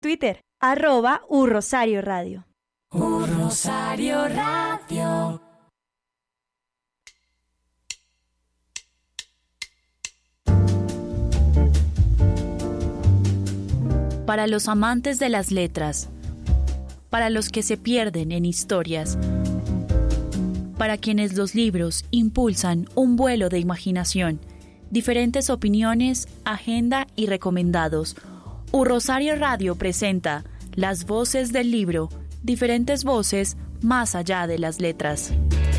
Twitter, @urrosario radio. Rosario Radio. Para los amantes de las letras, para los que se pierden en historias, para quienes los libros impulsan un vuelo de imaginación, diferentes opiniones, agenda y recomendados. Rosario Radio presenta Las voces del libro, diferentes voces más allá de las letras.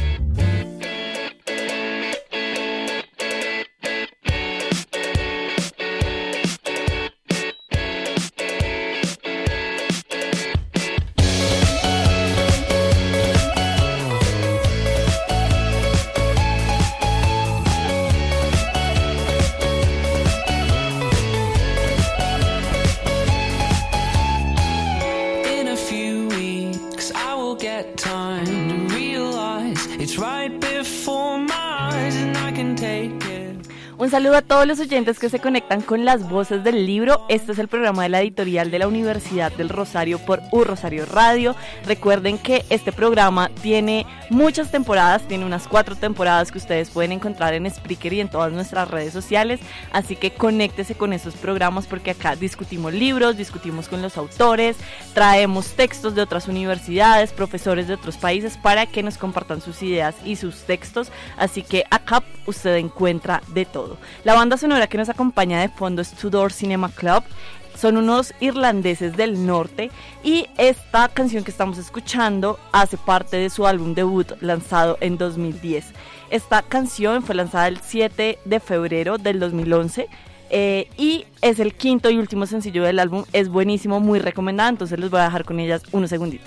Un saludo a todos los oyentes que se conectan con Las Voces del Libro. Este es el programa de la editorial de la Universidad del Rosario por Rosario Radio. Recuerden que este programa tiene muchas temporadas, tiene unas 4 temporadas que ustedes pueden encontrar en Spreaker y en todas nuestras redes sociales. Así que conéctese con esos programas porque acá discutimos libros, discutimos con los autores, traemos textos de otras universidades, profesores de otros países para que nos compartan sus ideas y sus textos. Así que acá usted encuentra de todo. La banda sonora que nos acompaña de fondo es Tudor Cinema Club. Son unos irlandeses del norte y esta canción que estamos escuchando hace parte de su álbum debut lanzado en 2010. Esta canción fue lanzada el 7 de febrero del 2011 y es el quinto y último sencillo del álbum. Es buenísimo, muy recomendada, entonces les voy a dejar con ellas unos segunditos.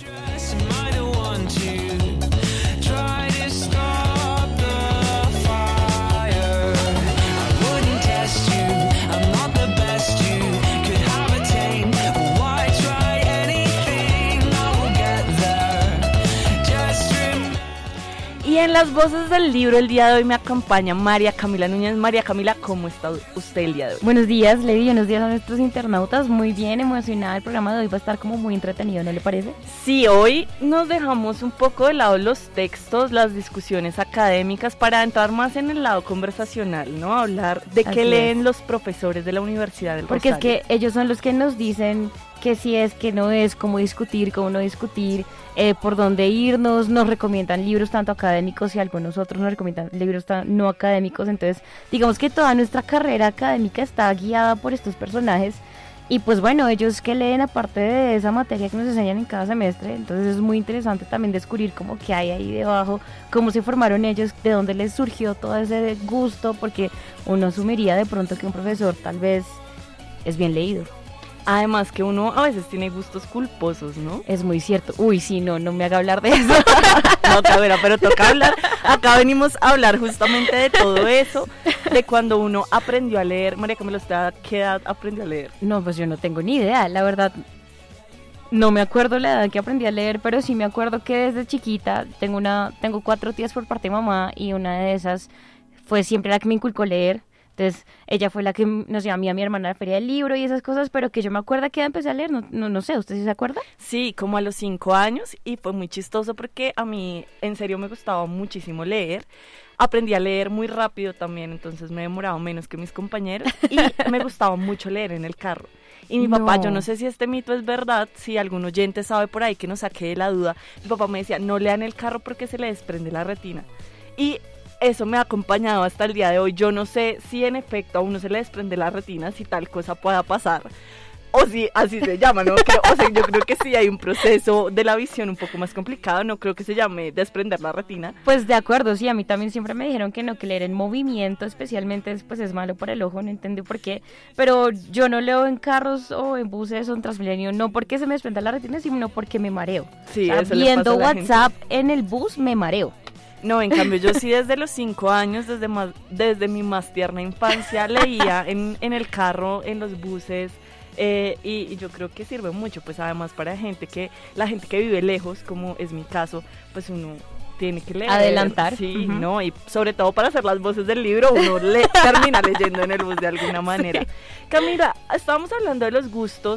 Y en Las Voces del Libro el día de hoy me acompaña María Camila Núñez. María Camila, ¿cómo está usted el día de hoy? Buenos días, Lady, buenos días a nuestros internautas. Muy bien, emocionada. El programa de hoy va a estar como muy entretenido, ¿no le parece? Sí, hoy nos dejamos un poco de lado los textos, las discusiones académicas para entrar más en el lado conversacional, ¿no? Hablar de qué leen los profesores de la Universidad del Rosario. Porque es que ellos son los que nos dicen que sí es, que no es, cómo discutir, cómo no discutir, por dónde irnos, nos recomiendan libros tanto académicos y algunos otros nos recomiendan libros no académicos. Entonces digamos que toda nuestra carrera académica está guiada por estos personajes y pues bueno, ellos que leen aparte de esa materia que nos enseñan en cada semestre. Entonces es muy interesante también descubrir cómo que hay ahí debajo, cómo se formaron ellos, de dónde les surgió todo ese gusto, porque uno asumiría de pronto que un profesor tal vez es bien leído. Además que uno a veces tiene gustos culposos, ¿no? Es muy cierto. Uy, sí, no me haga hablar de eso. No, Cabrera, pero toca hablar. Acá venimos a hablar justamente de todo eso, de cuando uno aprendió a leer. María Camila, ¿usted a qué edad aprendió a leer? No, pues yo no tengo ni idea, la verdad. No me acuerdo la edad que aprendí a leer, pero sí me acuerdo que desde chiquita tengo 4 tías por parte de mamá y una de esas fue siempre la que me inculcó leer. Entonces, ella fue la que nos llevó a mí y a mi hermana a la feria del libro y esas cosas, pero que yo me acuerdo que empecé a leer, no sé, ¿usted sí se acuerda? Sí, como a los 5 años, y fue muy chistoso porque a mí, en serio, me gustaba muchísimo leer. Aprendí a leer muy rápido también, entonces me demoraba menos que mis compañeros, y me gustaba mucho leer en el carro. Y mi papá, yo no sé si este mito es verdad, si algún oyente sabe por ahí que nos saque de la duda, mi papá me decía, no lea en el carro porque se le desprende la retina. Y eso me ha acompañado hasta el día de hoy. Yo no sé si en efecto a uno se le desprende la retina, si tal cosa pueda pasar, o si así se llama, ¿no? O sea, yo creo que sí hay un proceso de la visión un poco más complicado, no creo que se llame desprender la retina. Pues de acuerdo, sí, a mí también siempre me dijeron que no, que leer en movimiento especialmente pues es malo para el ojo, no entendí por qué, pero yo no leo en carros o en buses o en Transmilenio, no porque se me desprenda la retina, sino porque me mareo. Sí, o sea, eso viendo le pasa a la WhatsApp gente. en el bus me mareo. No, en cambio yo sí desde los 5 años, desde mi más tierna infancia, leía en el carro, en los buses, y yo creo que sirve mucho, pues además para la gente que vive lejos, como es mi caso, pues uno tiene que leer. Adelantar. Sí, ¿no? Y sobre todo para hacer las voces del libro, uno termina leyendo en el bus de alguna manera. Sí. Camila, estábamos hablando de los gustos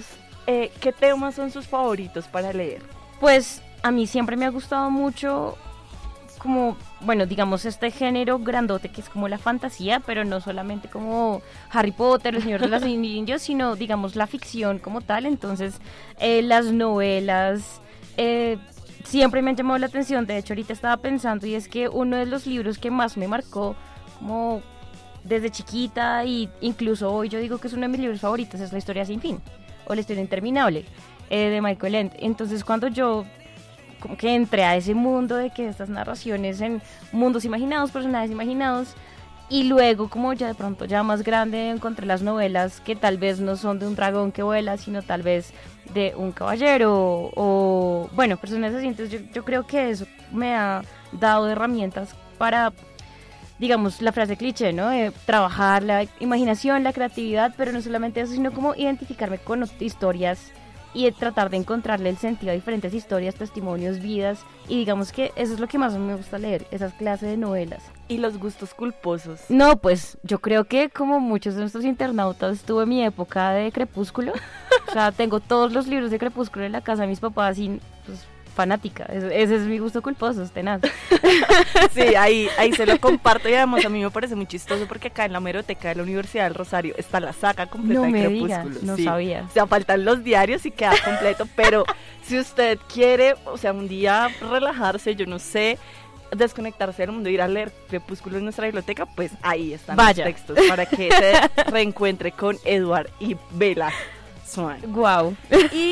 ¿qué temas son sus favoritos para leer? Pues a mí siempre me ha gustado mucho como, bueno, digamos este género grandote que es como la fantasía, pero no solamente como Harry Potter, El Señor de los Anillos, sino digamos la ficción como tal. Entonces las novelas siempre me han llamado la atención. De hecho ahorita estaba pensando, y es que uno de los libros que más me marcó como desde chiquita, y incluso hoy yo digo que es uno de mis libros favoritos, es La Historia Sin Fin o La Historia Interminable de Michael Ende. Entonces cuando yo como que entré a ese mundo de que estas narraciones en mundos imaginados, personajes imaginados, y luego como ya de pronto ya más grande encontré las novelas que tal vez no son de un dragón que vuela, sino tal vez de un caballero o bueno, personajes así. Entonces yo creo que eso me ha dado herramientas para, digamos, la frase cliché, ¿no? Trabajar la imaginación, la creatividad, pero no solamente eso, sino como identificarme con historias y tratar de encontrarle el sentido a diferentes historias, testimonios, vidas, y digamos que eso es lo que más me gusta leer, esas clases de novelas. ¿Y los gustos culposos? No, pues yo creo que como muchos de nuestros internautas tuve mi época de Crepúsculo, o sea, tengo todos los libros de Crepúsculo en la casa de mis papás y pues fanática, ese es mi gusto culposo, es tenaz. Sí, ahí se lo comparto, y además a mí me parece muy chistoso porque acá en la hemeroteca de la Universidad del Rosario está la saga completa de Crepúsculo. No sí. Sabía. O sea, faltan los diarios y queda completo, pero si usted quiere, o sea, un día relajarse, yo no sé, desconectarse del mundo, ir a leer Crepúsculo en nuestra biblioteca, pues ahí están los textos para que se reencuentre con Edward y Bella Swan. Wow. Y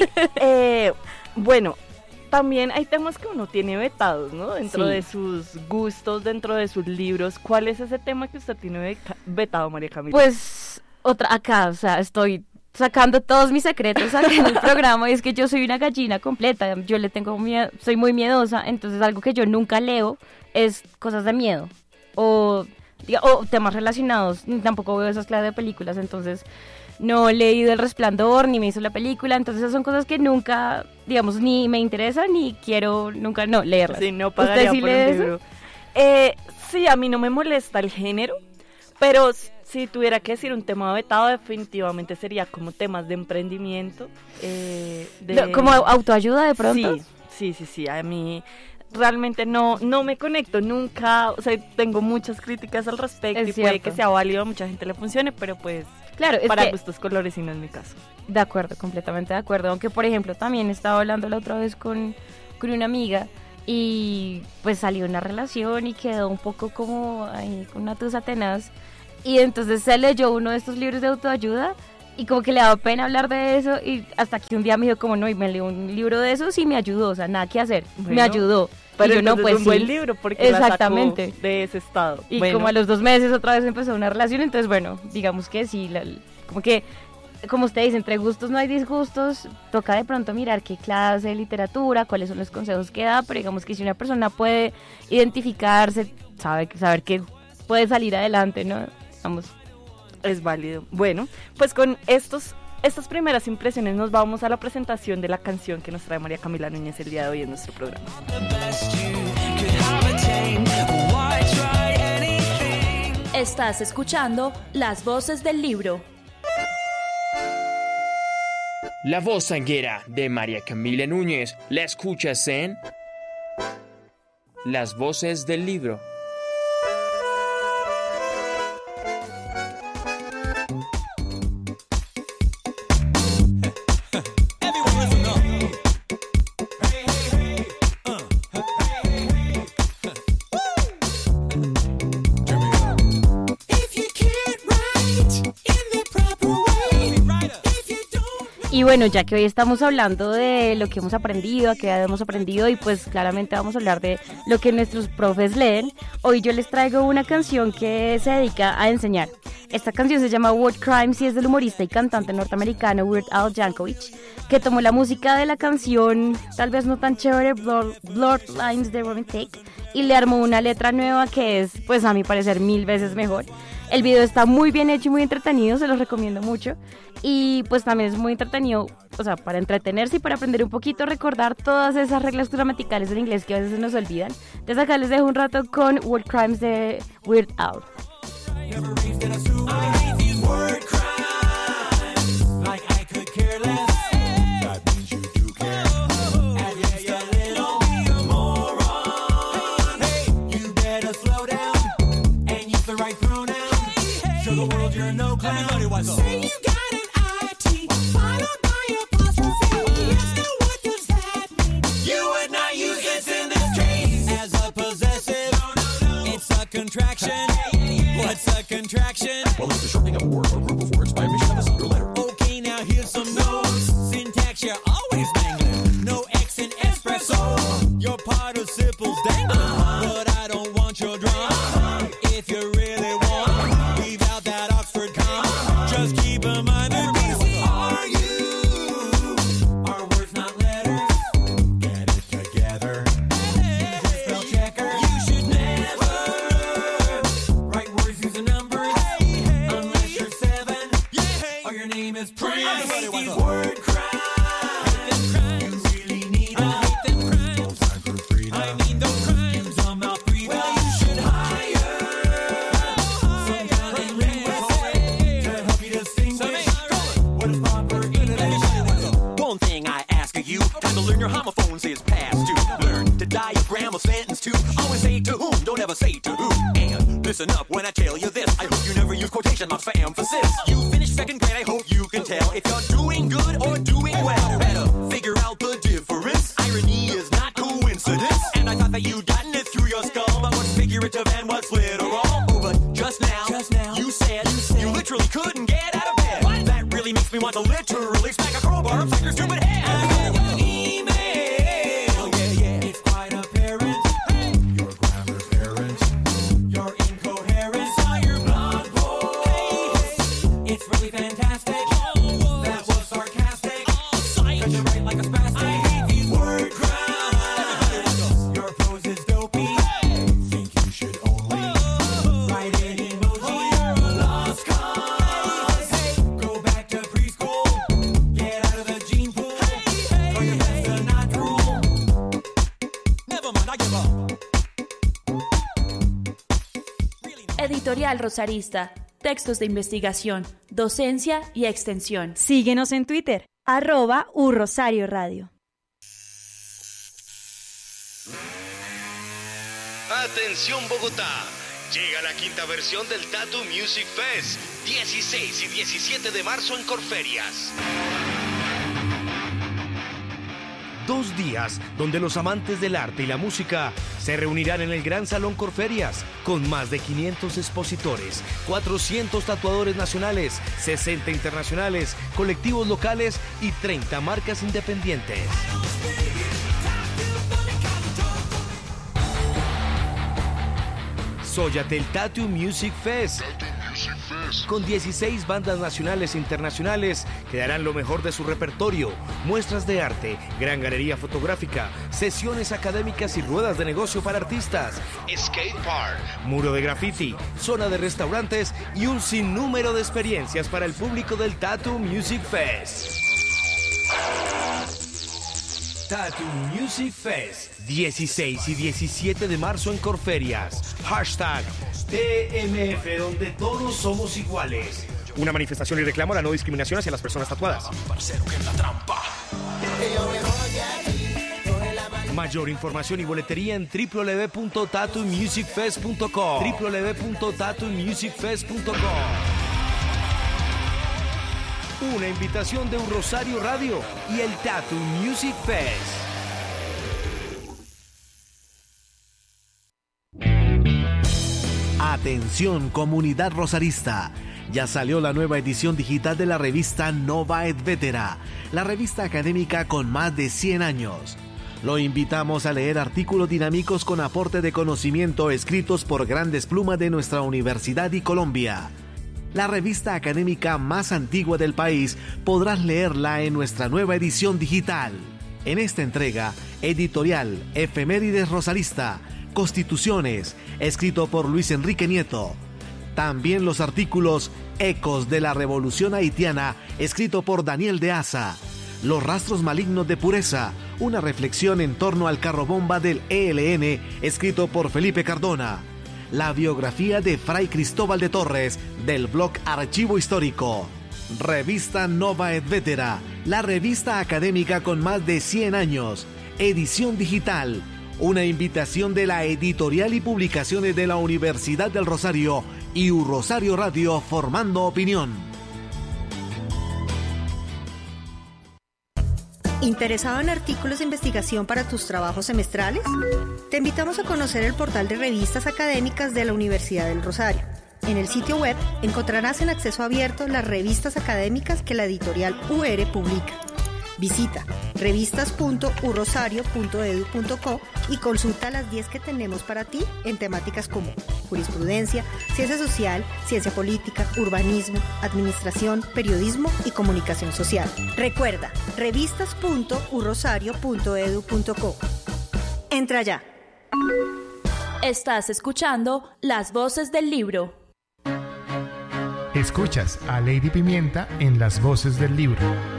bueno, también hay temas que uno tiene vetados, ¿no? Dentro de sus gustos, dentro de sus libros. ¿Cuál es ese tema que usted tiene vetado, María Camila? Pues acá, o sea, estoy sacando todos mis secretos acá en el programa, y es que yo soy una gallina completa. Yo le tengo miedo, soy muy miedosa, entonces algo que yo nunca leo es cosas de miedo o temas relacionados. Tampoco veo esas clases de películas, entonces no he leído El Resplandor, ni me hizo la película, entonces esas son cosas que nunca, digamos, ni me interesan, ni quiero nunca leerlas. Sí, no pagaría ¿Usted sí por lee un libro? Sí, a mí no me molesta el género, pero si tuviera que decir un tema vetado, definitivamente sería como temas de emprendimiento. ¿Como autoayuda de pronto? Sí, a mí realmente no me conecto nunca, o sea, tengo muchas críticas al respecto, y puede que sea válido, a mucha gente le funcione, pero pues claro, para gustos colores, y no es mi caso. De acuerdo, completamente de acuerdo, aunque por ejemplo también estaba hablando la otra vez con una amiga, y pues salió una relación y quedó un poco como ahí con una tusa tenaz, y entonces se leyó uno de estos libros de autoayuda y como que le daba pena hablar de eso, y hasta que un día me dijo como no, y me leyó un libro de esos y me ayudó, o sea, nada que hacer, me ayudó. Pero y yo no, pues es un buen libro porque exactamente, la sacó de ese estado. Y como a los 2 meses otra vez empezó una relación, entonces bueno, digamos que sí, como que, como usted dice, entre gustos no hay disgustos, toca de pronto mirar qué clase de literatura, cuáles son los consejos que da, pero digamos que si una persona puede identificarse, saber que puede salir adelante, ¿no? Vamos. Es válido. Bueno, pues con estas primeras impresiones nos vamos a la presentación de la canción que nos trae María Camila Núñez el día de hoy en nuestro programa. Estás escuchando Las Voces del Libro. La voz sanguera de María Camila Núñez la escuchas en Las Voces del Libro. Y bueno, ya que hoy estamos hablando de lo que hemos aprendido, que hemos aprendido, y pues claramente vamos a hablar de lo que nuestros profes leen, hoy yo les traigo una canción que se dedica a enseñar. Esta canción se llama War Crimes y es del humorista y cantante norteamericano Weird Al Yankovic, que tomó la música de la canción, tal vez no tan chévere, Bloodlines de Robin Thicke, y le armó una letra nueva que es, pues a mi parecer, 1000 veces mejor. El video está muy bien hecho y muy entretenido, se los recomiendo mucho. Y pues también es muy entretenido, o sea, para entretenerse y para aprender un poquito, recordar todas esas reglas gramaticales del inglés que a veces se nos olvidan. Entonces acá les dejo un rato con War Crimes de Weird Al. contraction. Well, it's the shortening of a word or group of words by omission of a single letter. Okay, now here's some notes. Syntax, you're always mangling. No X in espresso. Your participles dangling. But I don't want your drama. If you really want, leave out that Oxford comma. Just keep in mind that BC are you. Our words, not letters. Get it together. Spell checker. You should never write words using numbers unless you're 7 or your name is Prince. I hate these word crimes. You really need them. I hate them crimes. No time for freedom. I mean those crimes. I'm not freedom. Well, you should hire some kind of linguist to help you distinguish what is proper English. One thing I ask of you, time to learn your homophones is past due. Learn to diagram a sentence too. Always say to whom, don't ever say to who. And listen up when I tell you this. I hope you never use quotation marks for emphasis. You finished second grade, I hope you can tell if you're doing good or doing well. Better figure out the difference. Irony is not coincidence. And I thought that you'd gotten it through your skull about what's figurative and what's literal. Oh, but just now you said you literally couldn't get out of bed. What? That really makes me want to literally smack a crowbar upside your stupid head. I got your email. Yeah. It's quite apparent. Your grammar's errant. Your incoherence. Saw your blog post. It's really fantastic. That was sarcastic. Cause you write like a spastic. I hate these word crimes. Your prose is dopey. Think you should only write an emoji. You're a lost cause. Go back to preschool. Get out of the gene pool. Try your best to not drool. Never mind, I give up. Editorial Rosarista. Textos de investigación, docencia y extensión. Síguenos en Twitter, @uRosario Radio. Atención Bogotá, llega la quinta versión del Tattoo Music Fest, 16 y 17 de marzo en Corferias. 2 días donde los amantes del arte y la música se reunirán en el Gran Salón Corferias con más de 500 expositores, 400 tatuadores nacionales, 60 internacionales, colectivos locales y 30 marcas independientes. Soyatel Tattoo Music Fest. Con 16 bandas nacionales e internacionales que darán lo mejor de su repertorio, muestras de arte, gran galería fotográfica, sesiones académicas y ruedas de negocio para artistas, Skate Park, muro de graffiti, zona de restaurantes y un sinnúmero de experiencias para el público del Tattoo Music Fest. Tattoo Music Fest, 16 y 17 de marzo en Corferias. Hashtag TMF, donde todos somos iguales. Una manifestación y reclamo a la no discriminación hacia las personas tatuadas. Mayor información y boletería en www.tattoomusicfest.com. www.tattoomusicfest.com. Una invitación de Rosario Radio y el Tattoo Music Fest. Atención, comunidad rosarista. Ya salió la nueva edición digital de la revista Nova et Vetera, la revista académica con más de 100 años. Lo invitamos a leer artículos dinámicos con aporte de conocimiento escritos por grandes plumas de nuestra universidad y Colombia. La revista académica más antigua del país podrás leerla en nuestra nueva edición digital. En esta entrega, editorial Efemérides Rosarista, Constituciones, escrito por Luis Enrique Nieto. También los artículos Ecos de la Revolución Haitiana, escrito por Daniel de Asa. Los rastros malignos de pureza, una reflexión en torno al carro bomba del ELN, escrito por Felipe Cardona. La biografía de Fray Cristóbal de Torres, del blog Archivo Histórico. Revista Nova et Vetera, la revista académica con más de 100 años. Edición digital. Una invitación de la Editorial y Publicaciones de la Universidad del Rosario y Rosario Radio, formando opinión. ¿Interesado en artículos de investigación para tus trabajos semestrales? Te invitamos a conocer el portal de revistas académicas de la Universidad del Rosario. En el sitio web encontrarás en acceso abierto las revistas académicas que la editorial UR publica. Visita revistas.urrosario.edu.co y consulta las 10 que tenemos para ti en temáticas como jurisprudencia, ciencia social, ciencia política, urbanismo, administración, periodismo y comunicación social. Recuerda, revistas.urrosario.edu.co. Entra ya. Estás escuchando Las Voces del Libro. Escuchas a Lady Pimienta en Las Voces del Libro.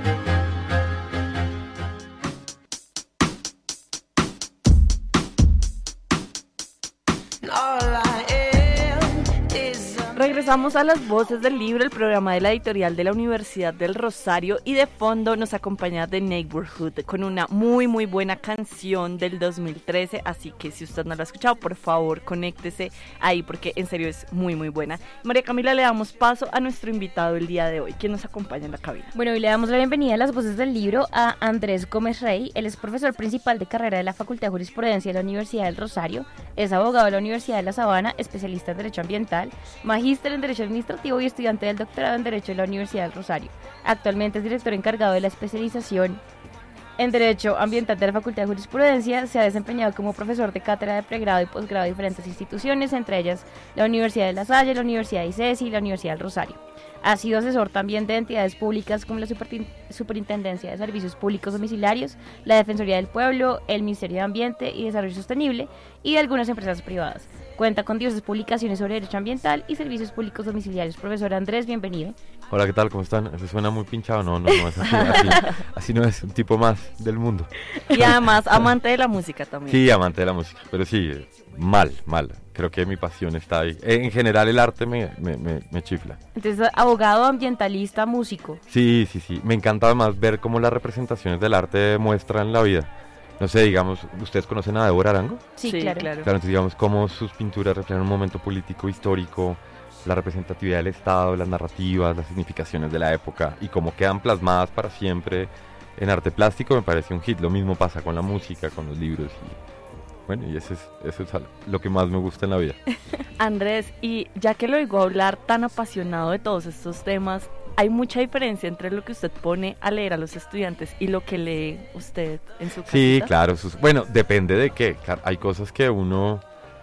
Regresamos a Las Voces del Libro, el programa de la editorial de la Universidad del Rosario, y de fondo nos acompaña The Neighborhood con una muy muy buena canción del 2013, así que si usted no la ha escuchado, por favor conéctese ahí porque en serio es muy muy buena. María Camila, le damos paso a nuestro invitado el día de hoy, quien nos acompaña en la cabina. Bueno, hoy le damos la bienvenida a Las Voces del Libro a Andrés Gómez Rey. Él es profesor principal de carrera de la Facultad de Jurisprudencia de la Universidad del Rosario, es abogado de la Universidad de La Sabana, especialista en Derecho Ambiental, magíster en Derecho Administrativo y estudiante del doctorado en Derecho de la Universidad del Rosario. Actualmente es director encargado de la especialización en Derecho Ambiental de la Facultad de Jurisprudencia. Se ha desempeñado como profesor de cátedra de pregrado y posgrado de diferentes instituciones, entre ellas la Universidad de La Salle, la Universidad de ICESI y la Universidad del Rosario. Ha sido asesor también de entidades públicas como la Superintendencia de Servicios Públicos Domiciliarios, la Defensoría del Pueblo, el Ministerio de Ambiente y Desarrollo Sostenible y de algunas empresas privadas. Cuenta con diversas publicaciones sobre derecho ambiental y servicios públicos domiciliarios. Profesor Andrés, bienvenido. Hola, ¿qué tal? ¿Cómo están? ¿Eso suena muy pinchado? No, es así, así no es, un tipo más del mundo. Y además, amante de la música también. Sí, amante de la música, pero sí, mal. Creo que mi pasión está ahí. En general el arte me chifla. Entonces, abogado, ambientalista, músico. Sí. Me encanta además ver cómo las representaciones del arte muestran la vida. No sé, digamos, ¿ustedes conocen a Débora Arango? Sí, claro. Claro, entonces digamos cómo sus pinturas reflejan un momento político, histórico, la representatividad del Estado, las narrativas, las significaciones de la época y cómo quedan plasmadas para siempre en arte plástico, me parece un hit. Lo mismo pasa con la música, con los libros y bueno, y eso es lo que más me gusta en la vida. Andrés, y ya que lo oigo hablar tan apasionado de todos estos temas, ¿hay mucha diferencia entre lo que usted pone a leer a los estudiantes y lo que lee usted en su casita? Sí, claro. Bueno, depende de qué. Hay cosas que uno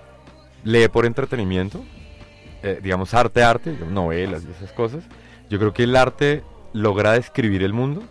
lee por entretenimiento, digamos arte, novelas y esas cosas. Yo creo que el arte logra describir el mundo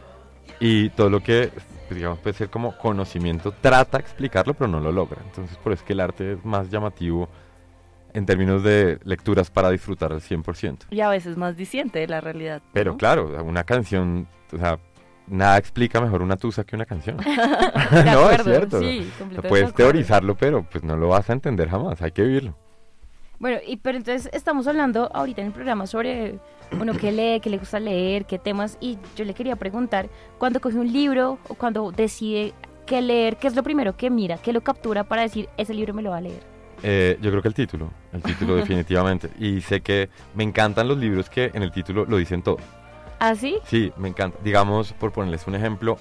y todo lo que, pues, digamos, puede ser como conocimiento, trata de explicarlo, pero no lo logra. Entonces, por eso es que el arte es más llamativo en términos de lecturas para disfrutar al 100%. Y a veces más diciente de la realidad, ¿no? Pero claro, una canción, o sea, nada explica mejor una tusa que una canción. De acuerdo, es cierto. Sí, puedes teorizarlo, pero pues no lo vas a entender jamás, hay que vivirlo. Bueno, pero entonces estamos hablando ahorita en el programa sobre uno qué lee, qué le gusta leer, qué temas, y yo le quería preguntar, cuando coge un libro o cuando decide qué leer, ¿qué es lo primero que mira, qué lo captura para decir, ese libro me lo va a leer? Yo creo que el título definitivamente. Y sé que me encantan los libros que en el título lo dicen todo. ¿Ah, sí? Sí, me encanta. Digamos, por ponerles un ejemplo,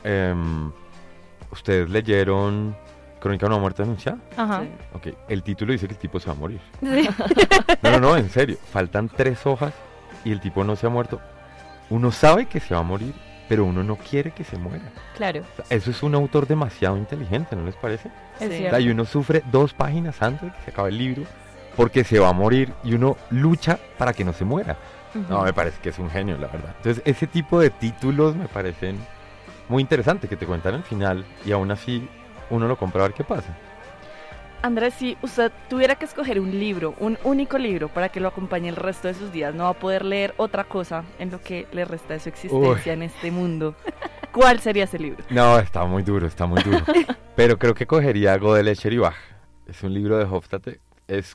¿ustedes leyeron Crónica de una muerte anunciada? Ajá. Sí. Ok, el título dice que el tipo se va a morir. Sí. No, en serio. Faltan 3 hojas y el tipo no se ha muerto. Uno sabe que se va a morir, pero uno no quiere que se muera. Claro. O sea, eso es un autor demasiado inteligente, ¿no les parece? Es Sí. cierto. Y uno sufre 2 páginas antes de que se acabe el libro porque se va a morir y uno lucha para que no se muera. No, me parece que es un genio, la verdad. Entonces, ese tipo de títulos me parecen muy interesantes, que te cuentan el final y aún así uno lo compra a ver qué pasa. Andrés, si usted tuviera que escoger un libro, un único libro para que lo acompañe el resto de sus días, no va a poder leer otra cosa en lo que le resta de su existencia en este mundo, ¿cuál sería ese libro? No, está muy duro. Pero creo que cogería Godel, Escher y Bach. Es un libro de Hofstadter. Es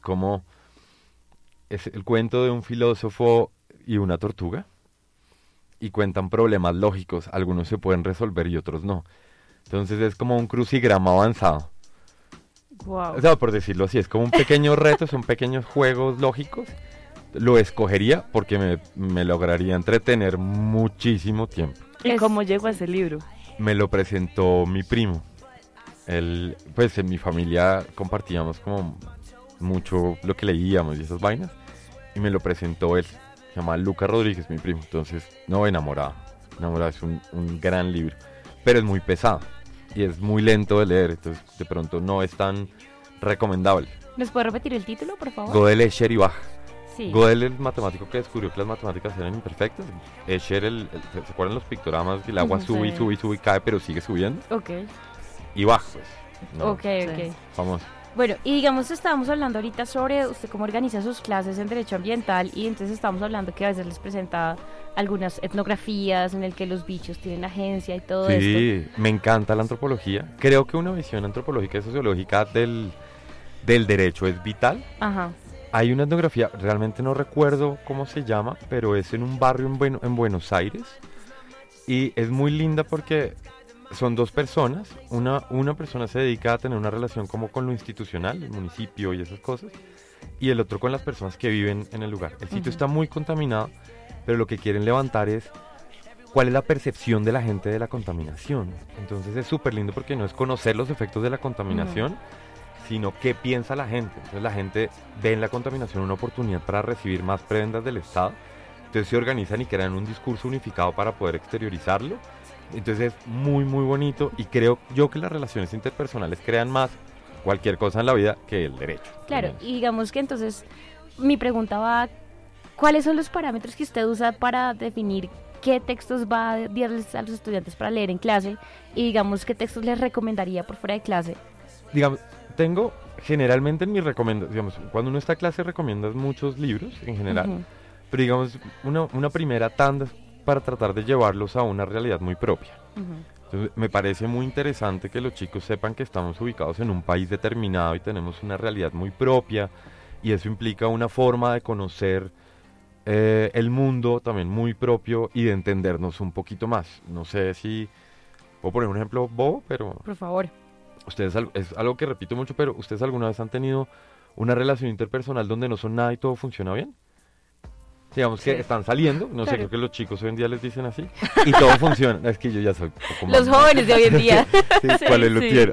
el cuento de un filósofo y una tortuga. Y cuentan problemas lógicos. Algunos se pueden resolver y otros no. Entonces es como un crucigrama avanzado. Wow. O sea, por decirlo así, es como un pequeño reto, son pequeños juegos lógicos. Lo escogería porque me lograría entretener muchísimo tiempo. ¿Y cómo llegó a ese libro? Me lo presentó mi primo. Pues en mi familia compartíamos como mucho lo que leíamos y esas vainas. y me lo presentó él. Se llama Lucas Rodríguez, mi primo. Entonces, no, enamorado, es un gran libro, pero es muy pesado y es muy lento de leer, entonces de pronto no es tan recomendable. ¿Les puede repetir el título, por favor? Gödel, Escher y Bach. Sí. Gödel, el matemático que descubrió que las matemáticas eran imperfectas. Escher, ¿se acuerdan los pictogramas? Que el agua sube y sube y sube y cae, pero sigue subiendo. Ok. Y Bach, pues. No, Ok. famoso. Bueno, y digamos, estábamos hablando ahorita sobre usted cómo organiza sus clases en Derecho Ambiental, y entonces estábamos hablando que a veces les presenta algunas etnografías en el que los bichos tienen agencia y todo esto. Sí, me encanta la antropología. Creo que una visión antropológica y sociológica del derecho es vital. Ajá. Hay una etnografía, realmente no recuerdo cómo se llama, pero es en un barrio en Buenos Aires, y es muy linda porque son dos personas. Una persona se dedica a tener una relación como con lo institucional, el municipio y esas cosas, y el otro con las personas que viven en el lugar. El sitio está muy contaminado, pero lo que quieren levantar es cuál es la percepción de la gente de la contaminación. Entonces es súper lindo porque no es conocer los efectos de la contaminación, sino qué piensa la gente. Entonces la gente ve en la contaminación una oportunidad para recibir más prebendas del Estado. Entonces se organizan y crean un discurso unificado para poder exteriorizarlo. Entonces es muy muy bonito, y creo yo que las relaciones interpersonales crean más cualquier cosa en la vida que el derecho. Claro, y digamos que entonces mi pregunta va, ¿cuáles son los parámetros que usted usa para definir qué textos va a darles a los estudiantes para leer en clase, y digamos qué textos les recomendaría por fuera de clase? Digamos, tengo generalmente en mis recomendaciones, digamos, cuando uno está a clase recomiendas muchos libros en general, pero digamos una primera tanda para tratar de llevarlos a una realidad muy propia. Entonces, me parece muy interesante que los chicos sepan que estamos ubicados en un país determinado y tenemos una realidad muy propia, y eso implica una forma de conocer el mundo también muy propio y de entendernos un poquito más. No sé si puedo poner un ejemplo bobo, pero... Por favor. Ustedes, es algo que repito mucho, pero ¿ustedes alguna vez han tenido una relación interpersonal donde no son nada y todo funciona bien? Digamos que están saliendo, no sé, creo que los chicos hoy en día les dicen así, y todo funciona. Es que yo ya soy un poco los jóvenes de hoy en día. ¿Cuál es lo quiero?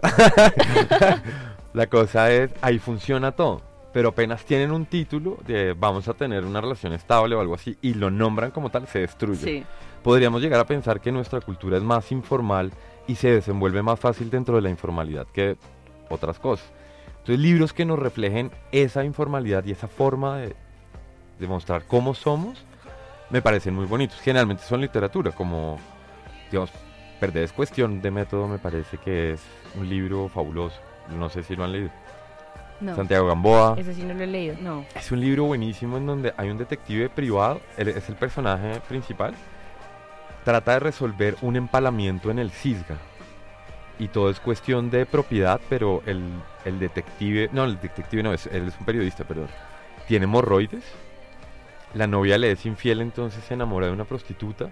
La cosa es, ahí funciona todo, pero apenas tienen un título de vamos a tener una relación estable o algo así, y lo nombran como tal, se destruye. Sí. Podríamos llegar a pensar que nuestra cultura es más informal y se desenvuelve más fácil dentro de la informalidad que otras cosas. Entonces, libros que nos reflejen esa informalidad y esa forma de demostrar cómo somos, me parecen muy bonitos. Generalmente son literatura, como, digamos, Perder es cuestión de método, me parece que es un libro fabuloso. No sé si lo han leído. No. Santiago Gamboa. Ese sí no lo he leído. No. Es un libro buenísimo en donde hay un detective privado, él es el personaje principal, trata de resolver un empalamiento en el Cisga, y todo es cuestión de propiedad, pero el detective no, él es un periodista, perdón, tiene hemorroides, la novia le es infiel, entonces se enamora de una prostituta,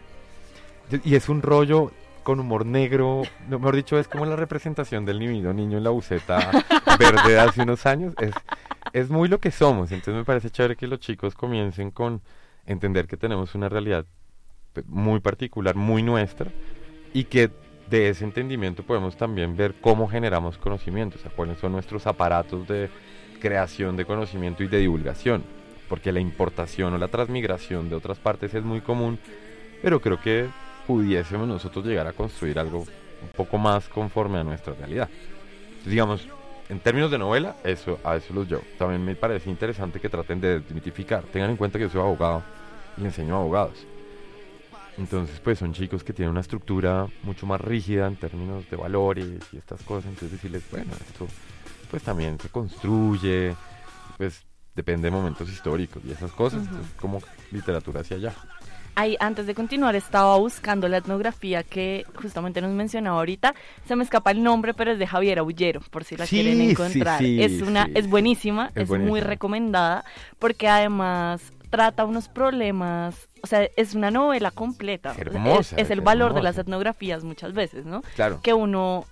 y es un rollo con humor negro, mejor dicho, es como la representación del niño en la buceta verde de hace unos años, es muy lo que somos. Entonces me parece chévere que los chicos comiencen con entender que tenemos una realidad muy particular, muy nuestra, y que de ese entendimiento podemos también ver cómo generamos conocimiento, o sea, cuáles son nuestros aparatos de creación de conocimiento y de divulgación, porque la importación o la transmigración de otras partes es muy común, pero creo que pudiésemos nosotros llegar a construir algo un poco más conforme a nuestra realidad. Entonces, digamos, en términos de novela, a eso los llevo. También me parece interesante que traten de desmitificar. Tengan en cuenta que yo soy abogado y le enseño a abogados. Entonces, pues son chicos que tienen una estructura mucho más rígida en términos de valores y estas cosas. Entonces decirles, bueno, esto pues también se construye, pues depende de momentos históricos y esas cosas. Entonces, como literatura hacia allá. Ahí, antes de continuar, estaba buscando la etnografía que justamente nos mencionaba ahorita. Se me escapa el nombre, pero es de Javier Aullero, por si la quieren encontrar. Es buenísima, es muy recomendada, porque además trata unos problemas, o sea, es una novela completa. Hermosa, es el valor de las etnografías muchas veces, ¿no? Claro. Que uno,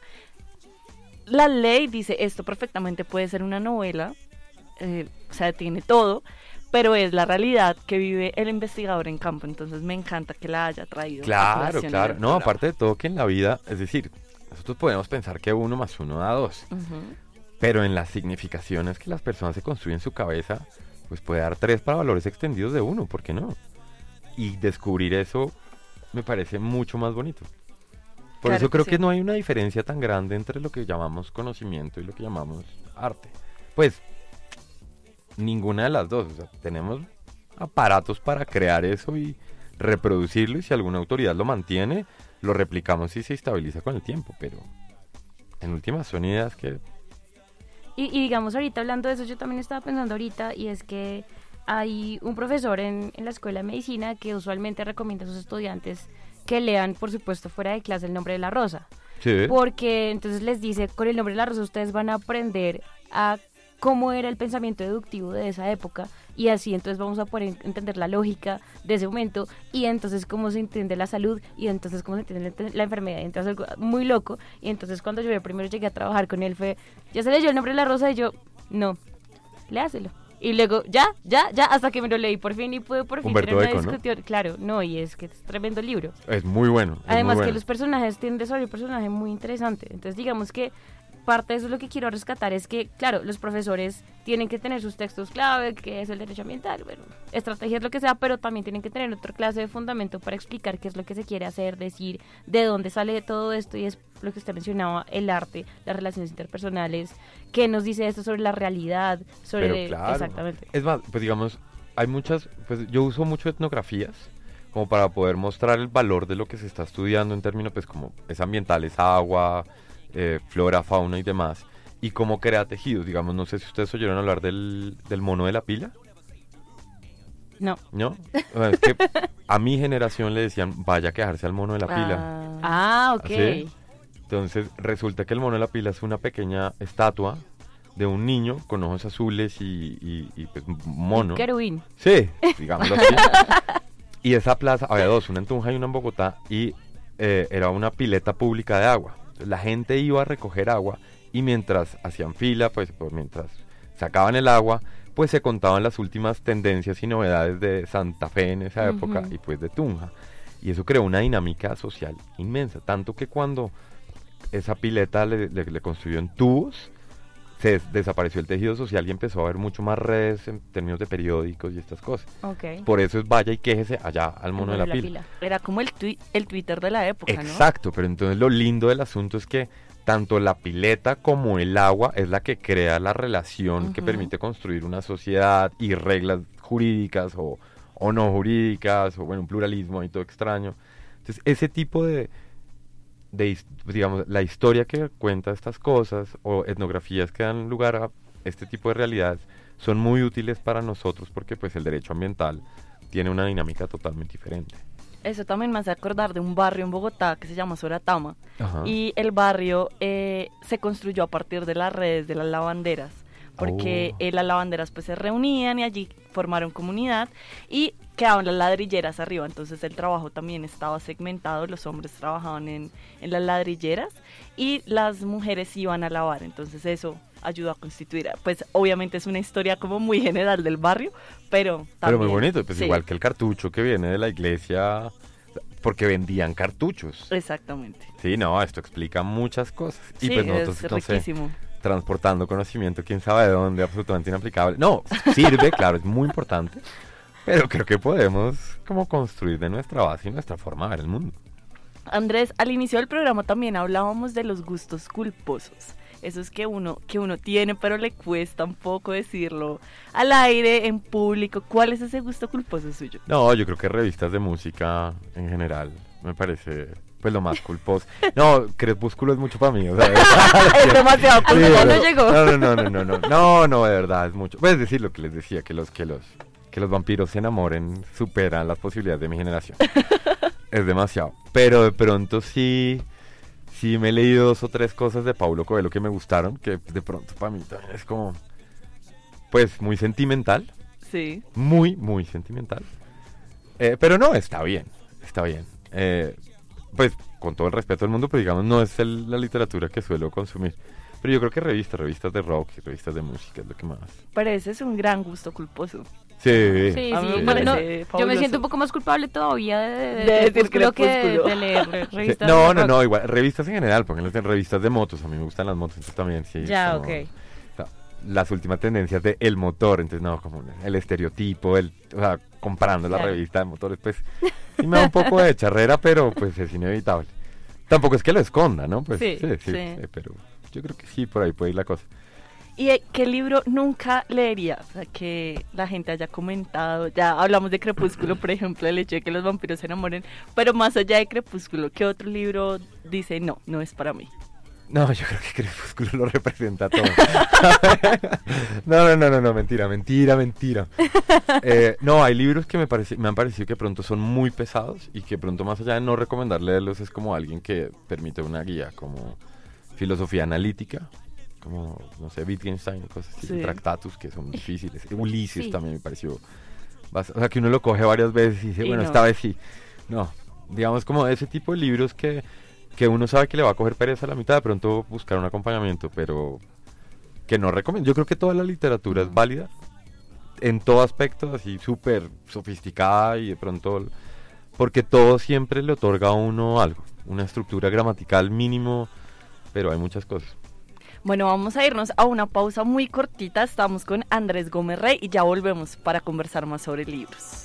la ley dice, esto perfectamente puede ser una novela, o sea, tiene todo, pero es la realidad que vive el investigador en campo. Entonces me encanta que la haya traído. Claro. No, aparte de todo que en la vida, es decir, nosotros podemos pensar que 1 más 1 da 2, pero en las significaciones que las personas se construyen en su cabeza, pues puede dar 3 para valores extendidos de 1, ¿por qué no? Y descubrir eso me parece mucho más bonito. Por Claro eso que creo sí. que no hay una diferencia tan grande entre lo que llamamos conocimiento y lo que llamamos arte. Pues ninguna de las dos. O sea, tenemos aparatos para crear eso y reproducirlo, y si alguna autoridad lo mantiene, lo replicamos y se estabiliza con el tiempo, pero en últimas son ideas que... Y digamos, ahorita hablando de eso, yo también estaba pensando ahorita, y es que hay un profesor en la escuela de medicina que usualmente recomienda a sus estudiantes que lean, por supuesto, fuera de clase, El nombre de la rosa. Sí. Porque entonces les dice, con El nombre de la rosa ustedes van a aprender a cómo era el pensamiento deductivo de esa época, y así entonces vamos a poder entender la lógica de ese momento, y entonces cómo se entiende la salud, y entonces cómo se entiende la enfermedad. Entonces algo muy loco. Y entonces cuando yo primero llegué a trabajar con él fue, ¿ya se leyó El nombre de la rosa? Y yo, no, léaselo. Y luego, ya, hasta que me lo leí por fin y pude por fin Humberto tener una Eco, ¿no? discusión. Claro, no, y es que es tremendo libro. Es muy bueno. es Además muy que bueno. los personajes tienen desarrollo de personaje muy interesante. Entonces digamos que parte de eso es lo que quiero rescatar, es que, claro, los profesores tienen que tener sus textos clave, que es el derecho ambiental, bueno, estrategias, lo que sea, pero también tienen que tener otra clase de fundamento para explicar qué es lo que se quiere hacer, decir, de dónde sale todo esto, y es lo que usted mencionaba, el arte, las relaciones interpersonales, qué nos dice esto sobre la realidad, sobre... Pero claro. Exactamente. Es más, pues digamos, hay muchas, pues yo uso mucho etnografías como para poder mostrar el valor de lo que se está estudiando en términos, pues como es ambiental, es agua, flora, fauna y demás, y cómo crea tejidos. Digamos, no sé si ustedes oyeron hablar del mono de la pila. No. ¿No? Bueno, es que a mi generación le decían, vaya a quejarse al mono de la pila. Ah, ok. ¿Sí? Entonces resulta que el mono de la pila es una pequeña estatua de un niño con ojos azules y pues mono. Querubín. Sí, digámoslo así. Y esa plaza, había dos, una en Tunja y una en Bogotá, y era una pileta pública de agua. Entonces, la gente iba a recoger agua, y mientras hacían fila, pues mientras sacaban el agua, pues se contaban las últimas tendencias y novedades de Santa Fe en esa época, y pues de Tunja. Y eso creó una dinámica social inmensa, tanto que cuando esa pileta le construyó en tubos, se desapareció el tejido social y empezó a haber mucho más redes en términos de periódicos y estas cosas. Okay. Por eso es vaya y quéjese allá al mono de la pila. Era como el Twitter de la época, ¿no? Exacto, pero entonces lo lindo del asunto es que tanto la pileta como el agua es la que crea la relación que permite construir una sociedad y reglas jurídicas o no jurídicas, o bueno, un pluralismo y todo extraño. Entonces ese tipo de digamos, la historia que cuenta estas cosas o etnografías que dan lugar a este tipo de realidades son muy útiles para nosotros, porque pues el derecho ambiental tiene una dinámica totalmente diferente. Eso también me hace acordar de un barrio en Bogotá que se llama Soratama. Ajá. Y el barrio se construyó a partir de las redes de las lavanderas, porque las lavanderas pues se reunían y allí formaron comunidad y quedaban las ladrilleras arriba. Entonces el trabajo también estaba segmentado, los hombres trabajaban en las ladrilleras y las mujeres iban a lavar. Entonces eso ayudó a constituir, pues obviamente es una historia como muy general del barrio, pero también, pero muy bonito, pues sí. Igual que el cartucho que viene de la iglesia, porque vendían cartuchos. Exactamente. Sí, no, esto explica muchas cosas. Y Sí, pues nosotros, es no sé, riquísimo. transportando conocimiento, quién sabe de dónde, absolutamente inaplicable. No, sirve, claro, es muy importante, pero creo que podemos como construir de nuestra base y nuestra forma de ver el mundo. Andrés, al inicio del programa también hablábamos de los gustos culposos. Eso es que uno tiene, pero le cuesta un poco decirlo al aire, en público. ¿Cuál es ese gusto culposo suyo? No, yo creo que revistas de música en general me parece pues lo más culposo. No, Crepúsculo es mucho para mí, o sea, es demasiado culposo, sí, no llegó. No, de verdad es mucho. Pues decir lo que les decía, que los vampiros se enamoren superan las posibilidades de mi generación. Es demasiado. Pero de pronto sí me he leído 2 o 3 cosas de Paulo Coelho que me gustaron, que de pronto para mí también es como pues muy sentimental. Sí. Muy, muy sentimental. Pero no, está bien. Pues con todo el respeto del mundo, pero digamos no es la literatura que suelo consumir. Pero yo creo que revistas de rock y revistas de música es lo que más. Pero ese es un gran gusto culposo. Sí. A mí me No, parece yo fabuloso. me siento un poco más culpable todavía de decir Crepúsculo que Crepúsculo. de leer revistas. No, igual, revistas en general, porque en revistas de motos, a mí me gustan las motos, entonces también sí. Ya, como, ok. o sea, las últimas tendencias de el motor, entonces no, como el estereotipo, o sea, comprando la revista de motores, pues sí me da un poco de charrera, pero pues es inevitable. Tampoco es que lo esconda, ¿no? Pues sí, pero yo creo que sí, por ahí puede ir la cosa. ¿Y qué libro nunca leería? O sea, que la gente haya comentado, ya hablamos de Crepúsculo, por ejemplo, el hecho de que los vampiros se enamoren, pero más allá de Crepúsculo, ¿qué otro libro dice, no es para mí? No, yo creo que Crepúsculo lo representa todo. No, mentira. No, hay libros que me han parecido que pronto son muy pesados y que pronto, más allá de no recomendar leerlos, es como alguien que permite una guía, como filosofía analítica, como, no sé, Wittgenstein, cosas así, Tractatus, que son difíciles. Ulises también me pareció, o sea, que uno lo coge varias veces y dice, bueno, esta vez sí. No, digamos como ese tipo de libros que uno sabe que le va a coger pereza a la mitad, de pronto buscar un acompañamiento, pero que no recomiendo. Yo creo que toda la literatura es válida, en todo aspecto, así súper sofisticada, y de pronto, porque todo siempre le otorga a uno algo, una estructura gramatical mínimo, pero hay muchas cosas. Bueno, vamos a irnos a una pausa muy cortita, estamos con Andrés Gómez Rey y ya volvemos para conversar más sobre libros.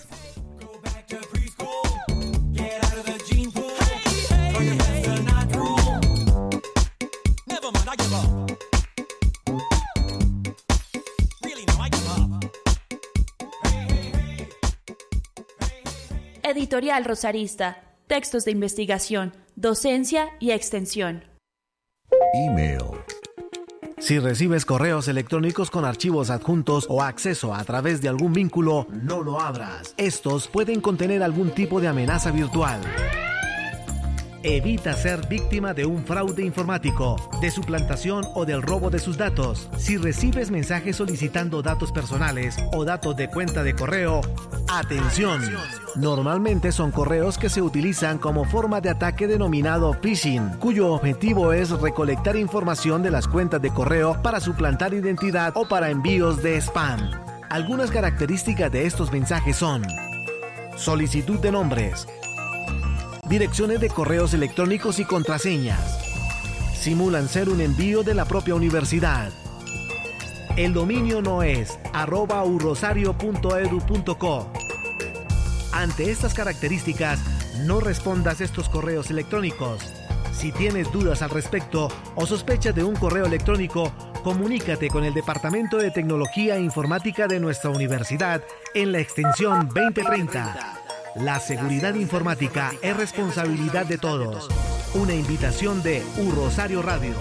Editorial Rosarista, textos de investigación, docencia y extensión. Email. Si recibes correos electrónicos con archivos adjuntos o acceso a través de algún vínculo, no lo abras. Estos pueden contener algún tipo de amenaza virtual. Evita ser víctima de un fraude informático, de suplantación o del robo de sus datos. Si recibes mensajes solicitando datos personales o datos de cuenta de correo, ¡atención! Normalmente son correos que se utilizan como forma de ataque denominado phishing, cuyo objetivo es recolectar información de las cuentas de correo para suplantar identidad o para envíos de spam. Algunas características de estos mensajes son: solicitud de nombres, direcciones de correos electrónicos y contraseñas. Simulan ser un envío de la propia universidad. El dominio no es @urrosario.edu.co. Ante estas características, no respondas estos correos electrónicos. Si tienes dudas al respecto o sospechas de un correo electrónico, comunícate con el Departamento de Tecnología e Informática de nuestra universidad en la extensión 2030. La seguridad informática es responsabilidad de todos. Una invitación de Rosario Radio.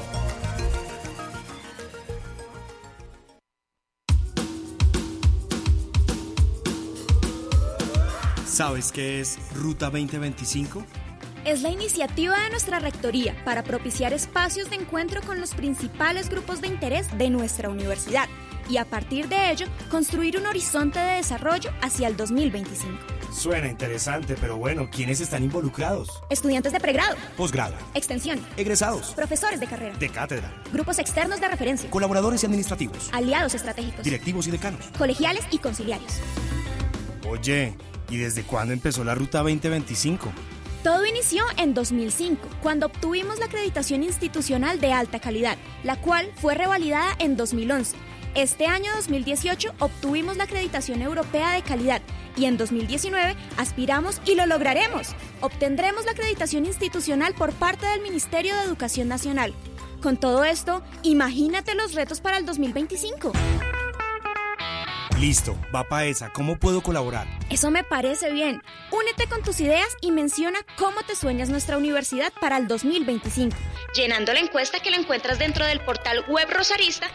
¿Sabes qué es Ruta 2025? Es la iniciativa de nuestra rectoría para propiciar espacios de encuentro con los principales grupos de interés de nuestra universidad y a partir de ello construir un horizonte de desarrollo hacia el 2025. Suena interesante, pero bueno, ¿quiénes están involucrados? Estudiantes de pregrado, posgrado, extensión, egresados, profesores de carrera, de cátedra, grupos externos de referencia, colaboradores y administrativos, aliados estratégicos, directivos y decanos, colegiales y conciliarios. Oye, ¿y desde cuándo empezó la Ruta 2025? Todo inició en 2005, cuando obtuvimos la acreditación institucional de alta calidad, la cual fue revalidada en 2011. Este año 2018 obtuvimos la acreditación europea de calidad y en 2019 aspiramos y lo lograremos. Obtendremos la acreditación institucional por parte del Ministerio de Educación Nacional. Con todo esto, imagínate los retos para el 2025. Listo, va pa' esa. ¿Cómo puedo colaborar? Eso me parece bien. Únete con tus ideas y menciona cómo te sueñas nuestra universidad para el 2025, llenando la encuesta que la encuentras dentro del portal web rosarista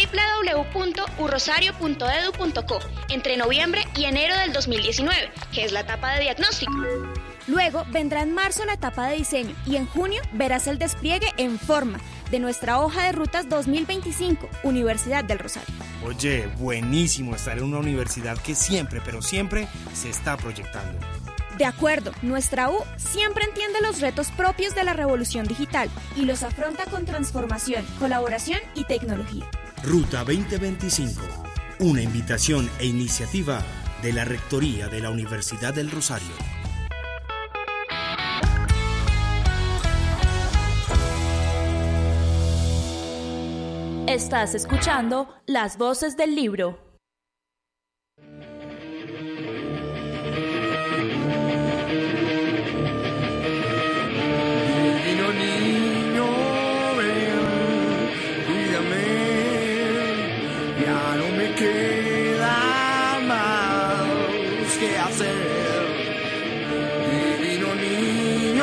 www.urrosario.edu.co entre noviembre y enero del 2019, que es la etapa de diagnóstico. Luego vendrá en marzo la etapa de diseño y en junio verás el despliegue en forma de nuestra hoja de rutas 2025, Universidad del Rosario. Oye, buenísimo estar en una universidad que siempre, pero siempre se está proyectando. De acuerdo, nuestra U siempre entiende los retos propios de la revolución digital y los afronta con transformación, colaboración y tecnología. Ruta 2025, una invitación e iniciativa de la Rectoría de la Universidad del Rosario. Estás escuchando Las Voces del Libro. Divino niño, ven, cuídame, ya no me queda más que hacer. Divino niño,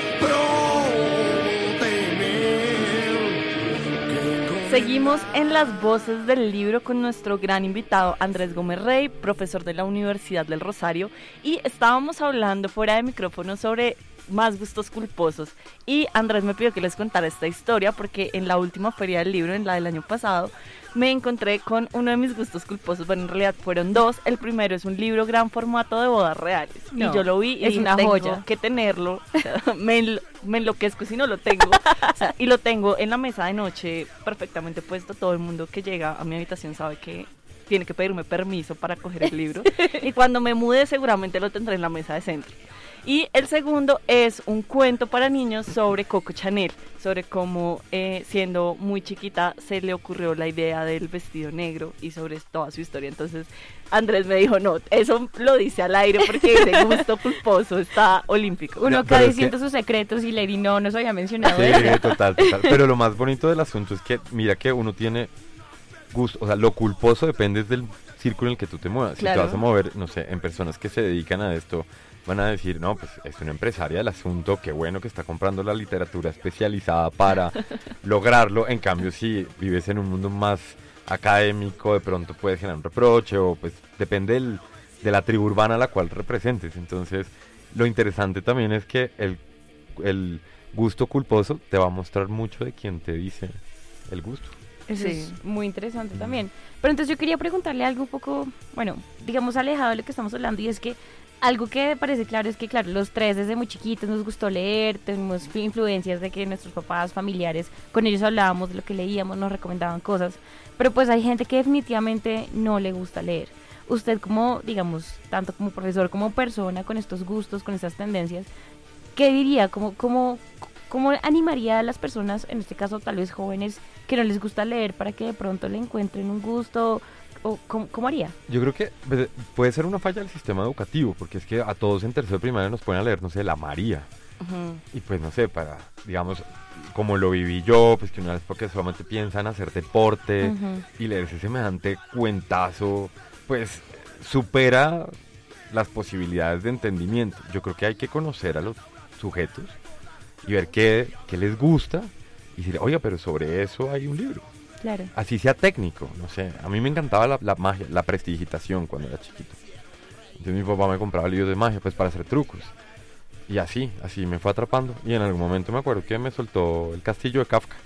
Seguimos en Las Voces del Libro con nuestro gran invitado Andrés Gómez Rey, profesor de la Universidad del Rosario, y estábamos hablando fuera de micrófono sobre más gustos culposos, y Andrés me pidió que les contara esta historia porque en la última feria del libro, en la del año pasado, me encontré con uno de mis gustos culposos. Bueno, en realidad fueron dos. El primero es un libro gran formato de bodas reales, y yo lo vi y es dije, una tengo joya que tenerlo. me enloquezco si no lo tengo. O sea, y lo tengo en la mesa de noche perfectamente puesto. Todo el mundo que llega a mi habitación sabe que tiene que pedirme permiso para coger el libro, y cuando me mude seguramente lo tendré en la mesa de centro. Y el segundo es un cuento para niños sobre Coco Chanel, sobre cómo siendo muy chiquita se le ocurrió la idea del vestido negro y sobre toda su historia. Entonces Andrés me dijo, no, eso lo dice al aire porque ese gusto culposo está olímpico. Uno acá diciendo sus secretos y Lady no nos había mencionado eso. Sí, total. Pero lo más bonito del asunto es que mira que uno tiene gusto, o sea, lo culposo depende del círculo en el que tú te muevas. Claro. Si te vas a mover, no sé, en personas que se dedican a esto, van a decir, no, pues es una empresaria del asunto, qué bueno que está comprando la literatura especializada para lograrlo. En cambio, si vives en un mundo más académico, de pronto puedes generar un reproche, o pues depende de la tribu urbana a la cual representes. Entonces, lo interesante también es que el gusto culposo te va a mostrar mucho de quien te dice el gusto. Eso es muy interesante también. Pero entonces yo quería preguntarle algo un poco, bueno, digamos alejado de lo que estamos hablando, y es que algo que me parece claro es que, claro, los tres desde muy chiquitos nos gustó leer, tenemos influencias de que nuestros papás, familiares, con ellos hablábamos de lo que leíamos, nos recomendaban cosas, pero pues hay gente que definitivamente no le gusta leer. Usted como, digamos, tanto como profesor como persona, con estos gustos, con estas tendencias, ¿qué diría? ¿Cómo animaría a las personas, en este caso tal vez jóvenes, que no les gusta leer, para que de pronto le encuentren un gusto? ¿O cómo haría? Yo creo que puede ser una falla del sistema educativo, porque es que a todos en tercero de primaria nos ponen a leer, no sé, La María. Y pues no sé, para, digamos, como lo viví yo, pues que una vez porque solamente piensan hacer deporte y leerse semejante cuentazo, pues supera las posibilidades de entendimiento. Yo creo que hay que conocer a los sujetos y ver qué les gusta y decir, oiga, pero sobre eso hay un libro. Claro. Así sea técnico, no sé. A mí me encantaba la magia, la prestidigitación cuando era chiquito. Entonces mi papá me compraba libros de magia pues para hacer trucos. Y así me fue atrapando. Y en algún momento me acuerdo que me soltó El Castillo de Kafka.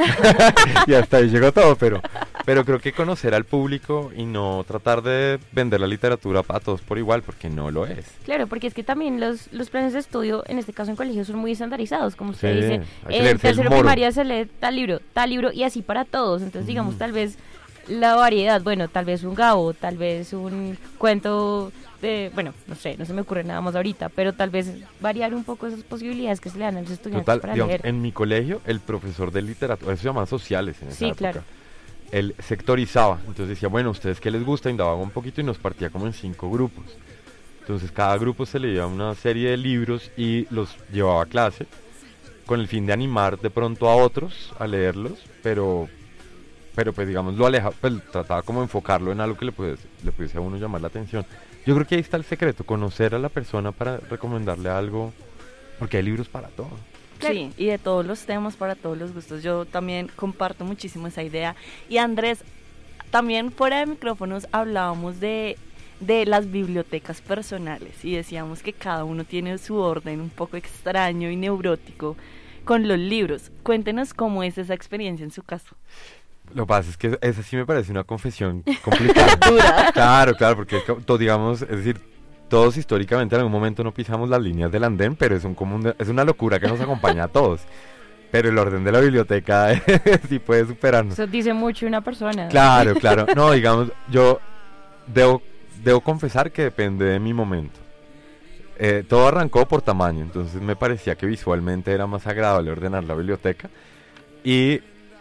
Y hasta ahí llegó todo, pero creo que conocer al público y no tratar de vender la literatura a todos por igual, porque no lo es. Claro, porque es que también los planes de estudio, en este caso en colegios, son muy estandarizados, como usted dice. En tercero primaria se lee tal libro, y así para todos. Entonces, digamos, tal vez la variedad, bueno, tal vez un Gabo, tal vez un cuento de, bueno, no sé, no se me ocurre nada más ahorita, pero tal vez variar un poco esas posibilidades que se le dan a los estudiantes. Total, para digamos, leer. En mi colegio, el profesor de literatura, eso se llamaban sociales en esa época. Claro. Él sectorizaba, entonces decía, bueno, ¿ustedes qué les gusta? Indagaba un poquito y nos partía como en 5 grupos. Entonces cada grupo se leía una serie de libros y los llevaba a clase con el fin de animar de pronto a otros a leerlos, pero pues digamos lo aleja, pues trataba como enfocarlo en algo que le pudiese a uno llamar la atención. Yo creo que ahí está el secreto, conocer a la persona para recomendarle algo, porque hay libros para todo. Sí, y de todos los temas, para todos los gustos. Yo también comparto muchísimo esa idea. Y Andrés, también fuera de micrófonos hablábamos de las bibliotecas personales y decíamos que cada uno tiene su orden un poco extraño y neurótico con los libros. Cuéntenos cómo es esa experiencia en su caso. Lo que pasa es que esa sí me parece una confesión complicada. Dura. Claro, porque digamos, es decir, todos históricamente en algún momento no pisamos las líneas del andén, pero es una locura que nos acompaña a todos. Pero el orden de la biblioteca sí puede superarnos. Eso dice mucho una persona. Claro. No, digamos, yo debo confesar que depende de mi momento. Todo arrancó por tamaño, entonces me parecía que visualmente era más agradable ordenar la biblioteca. Y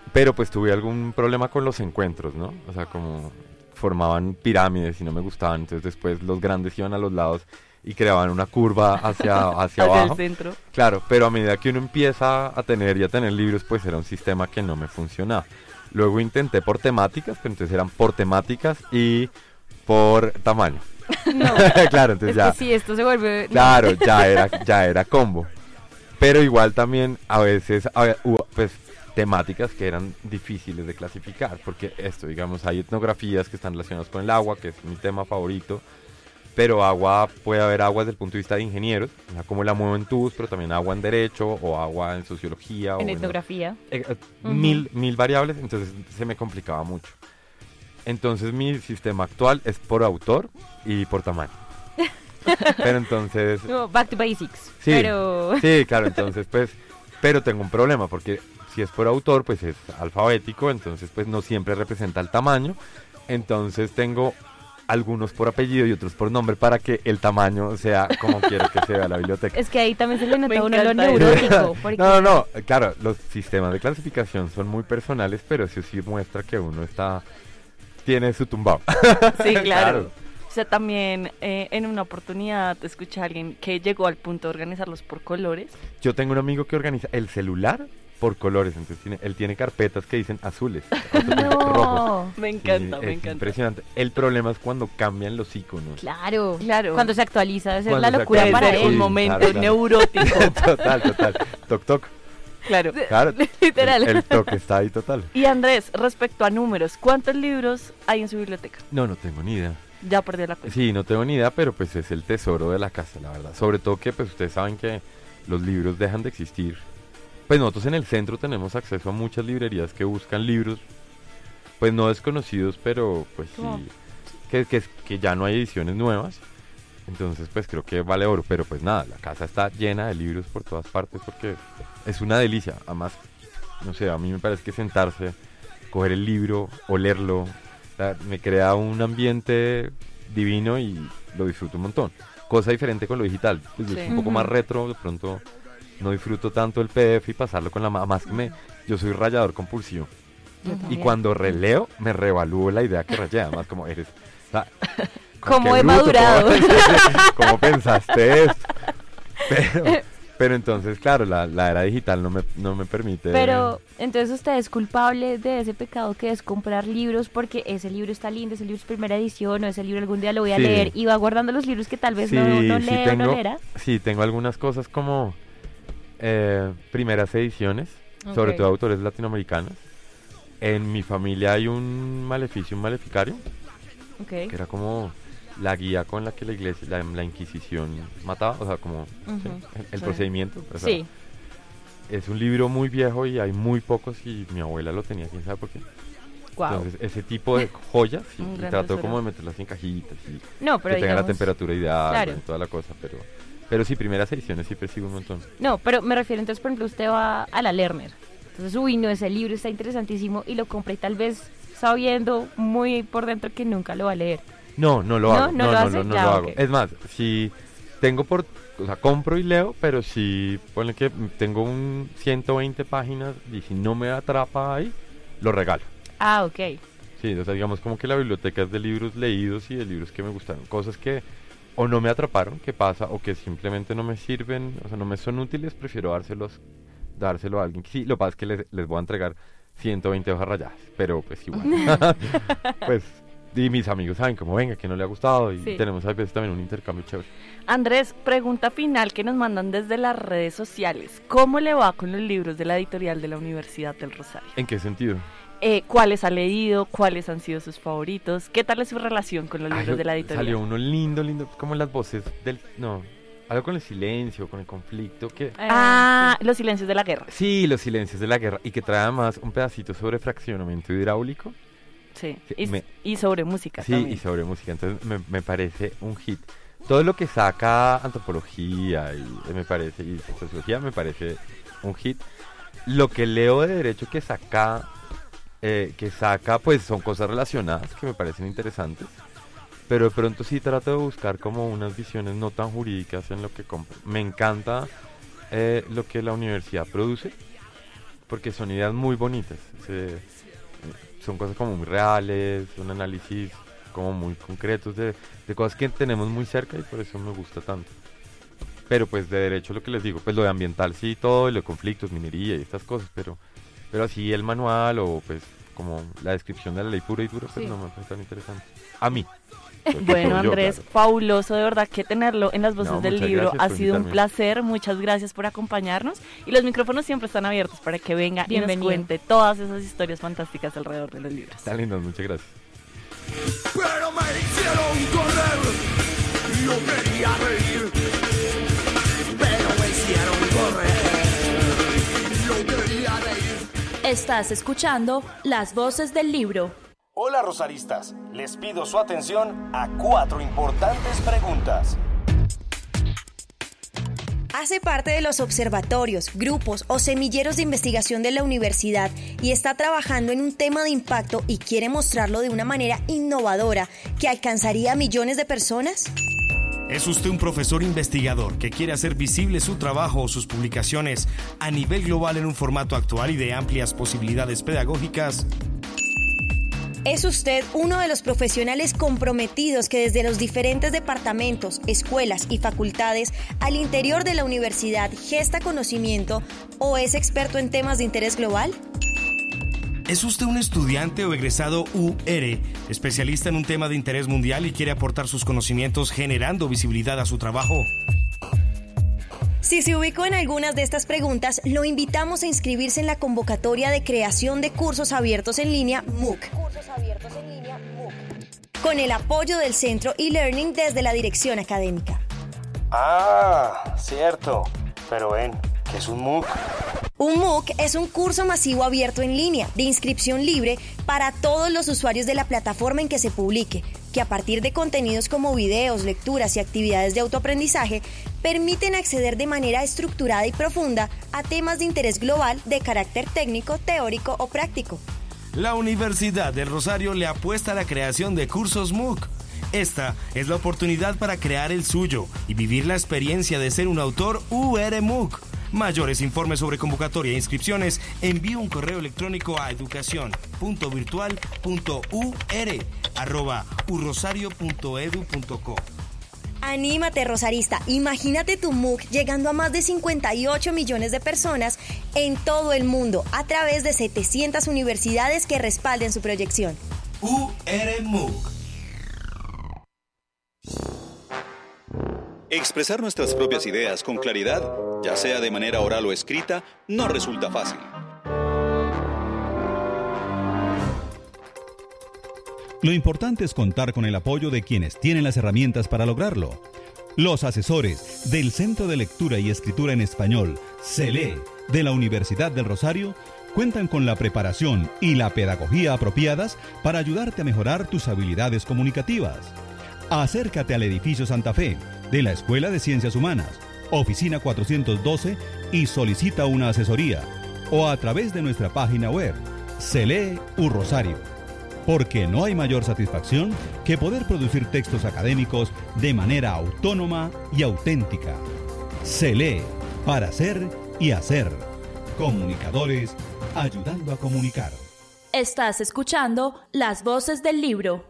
Pero pues tuve algún problema con los encuentros, ¿no? O sea, como formaban pirámides y no me gustaban, entonces después los grandes iban a los lados y creaban una curva hacia abajo. el centro. Claro, pero a medida que uno empieza a tener libros, pues era un sistema que no me funcionaba. Luego intenté por temáticas, pero entonces eran por temáticas y por tamaño. No. Claro, entonces Es ya. que si esto se vuelve... Claro, ya era combo. Pero igual también a veces hubo pues temáticas que eran difíciles de clasificar, porque esto, digamos, hay etnografías que están relacionadas con el agua, que es mi tema favorito, pero puede haber agua desde el punto de vista de ingenieros, o sea, cómo la muevo en tubos, pero también agua en derecho, o agua en sociología. En o etnografía. Mil variables, entonces se me complicaba mucho. Entonces mi sistema actual es por autor y por tamaño. Pero entonces... No, back to basics. Sí, pero... sí, claro, entonces pues... Pero tengo un problema, porque si es por autor, pues es alfabético, entonces pues no siempre representa el tamaño. Entonces tengo algunos por apellido y otros por nombre para que el tamaño sea como quiero que sea la biblioteca. Es que ahí también se le nota a uno lo encanta eso. neurótico. Porque... No, claro, los sistemas de clasificación son muy personales, pero eso sí muestra que uno tiene su tumbado. Sí, claro. O sea, también en una oportunidad escuché a alguien que llegó al punto de organizarlos por colores. Yo tengo un amigo que organiza el celular por colores, entonces él tiene carpetas que dicen azules, rojos. Me encanta, me Es encanta. impresionante. El problema es cuando cambian los iconos. Claro. Claro. Cuando se actualiza debe ser Cuando la se locura actualiza, para sí, él. un momento claro. neurótico. Total. Toc. Claro. Claro. Literal. El toque está ahí total. Y Andrés, respecto a números, ¿cuántos libros hay en su biblioteca? No tengo ni idea. Ya perdí la cuenta. Sí, no tengo ni idea, pero pues es el tesoro de la casa, la verdad. Sobre todo que pues ustedes saben que los libros dejan de existir. Pues nosotros en el centro tenemos acceso a muchas librerías que buscan libros, pues no desconocidos, pero pues sí, que ya no hay ediciones nuevas. Entonces pues creo que vale oro, pero pues nada, la casa está llena de libros por todas partes porque es una delicia. Además, no sé, a mí me parece que sentarse, coger el libro, olerlo, me crea un ambiente divino y lo disfruto un montón. Cosa diferente con lo digital, pues yo soy un poco más retro, de pronto no disfruto tanto el PDF y pasarlo con la más que yo soy rayador compulsivo. Y cuando releo, me revalúo la idea que rayé, además como eres... O sea, como qué he bruto, madurado. ¿Cómo pensaste esto? Pero entonces, claro, la era digital no me permite... Pero entonces usted es culpable de ese pecado que es comprar libros porque ese libro está lindo, ese libro es primera edición o ese libro algún día lo voy a leer y va guardando los libros que tal vez no lee o no leerá. Sí, tengo algunas cosas como primeras ediciones, sobre todo autores latinoamericanos. En mi familia hay un maleficario, que era como la guía con la que la iglesia, la Inquisición mataba, o sea, como el procedimiento. O sea, sí. Es un libro muy viejo y hay muy pocos y mi abuela lo tenía, quién sabe por qué. Wow. Entonces, ese tipo de joyas, y trato tesoro. como de meterlas en cajitas y no, pero que tenga la digamos, temperatura ideal, claro. y toda la cosa, pero sí, primeras ediciones sí persigo un montón. No, pero me refiero entonces, por ejemplo, usted va a la Lerner, entonces, no, ese libro está interesantísimo y lo compra y tal vez sabiendo muy por dentro que nunca lo va a leer. No lo hago. ¿No lo hace? No Ya, lo hago. ok. Es más, si tengo o sea, compro y leo, pero si ponle que tengo 120 páginas y si no me atrapa ahí, lo regalo. Ah, ok. Sí, o sea, digamos como que la biblioteca es de libros leídos y de libros que me gustaron. Cosas que o no me atraparon, que pasa, o que simplemente no me sirven, o sea, no me son útiles, prefiero dárselo a alguien. Sí, lo que pasa es que les voy a entregar 120 hojas rayadas, pero pues igual. Pues, y mis amigos saben como venga, que no le ha gustado y tenemos a veces también un intercambio chévere. Andrés, pregunta final que nos mandan desde las redes sociales. ¿Cómo le va con los libros de la editorial de la Universidad del Rosario? ¿En qué sentido? ¿Cuáles ha leído? ¿Cuáles han sido sus favoritos? ¿Qué tal es su relación con los libros de la editorial? Salió uno lindo, como las voces algo con el silencio, con el conflicto que... Los silencios de la guerra. Sí, los silencios de la guerra, y que trae además un pedacito sobre fraccionamiento hidráulico. Sí, y sobre música también. Sí, y sobre música, entonces me parece un hit. Todo lo que saca antropología y sociología me parece un hit. Lo que leo de derecho que saca pues son cosas relacionadas que me parecen interesantes, pero de pronto sí trato de buscar como unas visiones no tan jurídicas en lo que compro. Me encanta lo que la universidad produce, porque son ideas muy bonitas. Son cosas como muy reales, un análisis como muy concretos de cosas que tenemos muy cerca y por eso me gusta tanto. Pero pues de derecho lo que les digo, pues lo de ambiental sí, todo, y lo de conflictos, minería y estas cosas, pero así el manual o pues como la descripción de la ley pura y dura, pues no me parece tan interesante. A mí. Bueno, Andrés, fabuloso de verdad que tenerlo en las voces del libro. Ha sido un placer, muchas gracias por acompañarnos y los micrófonos siempre están abiertos para que venga y nos cuente todas esas historias fantásticas alrededor de los libros. Están lindos, muchas gracias. Pero me hicieron correr, yo quería reír, pero me hicieron correr, yo quería reír. Estás escuchando Las Voces del Libro. Hola rosaristas, les pido su atención a 4 importantes preguntas. Hace parte de los observatorios, grupos o semilleros de investigación de la universidad y está trabajando en un tema de impacto y quiere mostrarlo de una manera innovadora que alcanzaría a millones de personas. ¿Es usted un profesor investigador que quiere hacer visible su trabajo o sus publicaciones a nivel global en un formato actual y de amplias posibilidades pedagógicas? ¿Es usted uno de los profesionales comprometidos que desde los diferentes departamentos, escuelas y facultades al interior de la universidad gesta conocimiento o es experto en temas de interés global? ¿Es usted un estudiante o egresado UR, especialista en un tema de interés mundial y quiere aportar sus conocimientos generando visibilidad a su trabajo? Si se ubicó en algunas de estas preguntas, lo invitamos a inscribirse en la convocatoria de creación de cursos abiertos en línea MOOC. Con el apoyo del Centro eLearning desde la dirección académica. Ah, cierto. Pero ¿qué es un MOOC? Un MOOC es un curso masivo abierto en línea, de inscripción libre para todos los usuarios de la plataforma en que se publique, que a partir de contenidos como videos, lecturas y actividades de autoaprendizaje, permiten acceder de manera estructurada y profunda a temas de interés global de carácter técnico, teórico o práctico. La Universidad del Rosario le apuesta a la creación de cursos MOOC. Esta es la oportunidad para crear el suyo y vivir la experiencia de ser un autor UR MOOC. Mayores informes sobre convocatoria e inscripciones, envíe un correo electrónico a educacion.virtual.ur@urrosario.edu.co. Anímate, rosarista, imagínate tu MOOC llegando a más de 58 millones de personas en todo el mundo a través de 700 universidades que respalden su proyección. UR MOOC. Expresar nuestras propias ideas con claridad, ya sea de manera oral o escrita, no resulta fácil. Lo importante es contar con el apoyo de quienes tienen las herramientas para lograrlo. Los asesores del Centro de Lectura y Escritura en Español, CELE, de la Universidad del Rosario, cuentan con la preparación y la pedagogía apropiadas para ayudarte a mejorar tus habilidades comunicativas. Acércate al edificio Santa Fe de la Escuela de Ciencias Humanas, oficina 412 y solicita una asesoría o a través de nuestra página web CELE Rosario. Porque no hay mayor satisfacción que poder producir textos académicos de manera autónoma y auténtica. CELE, para ser y hacer. Comunicadores ayudando a comunicar. Estás escuchando Las Voces del Libro.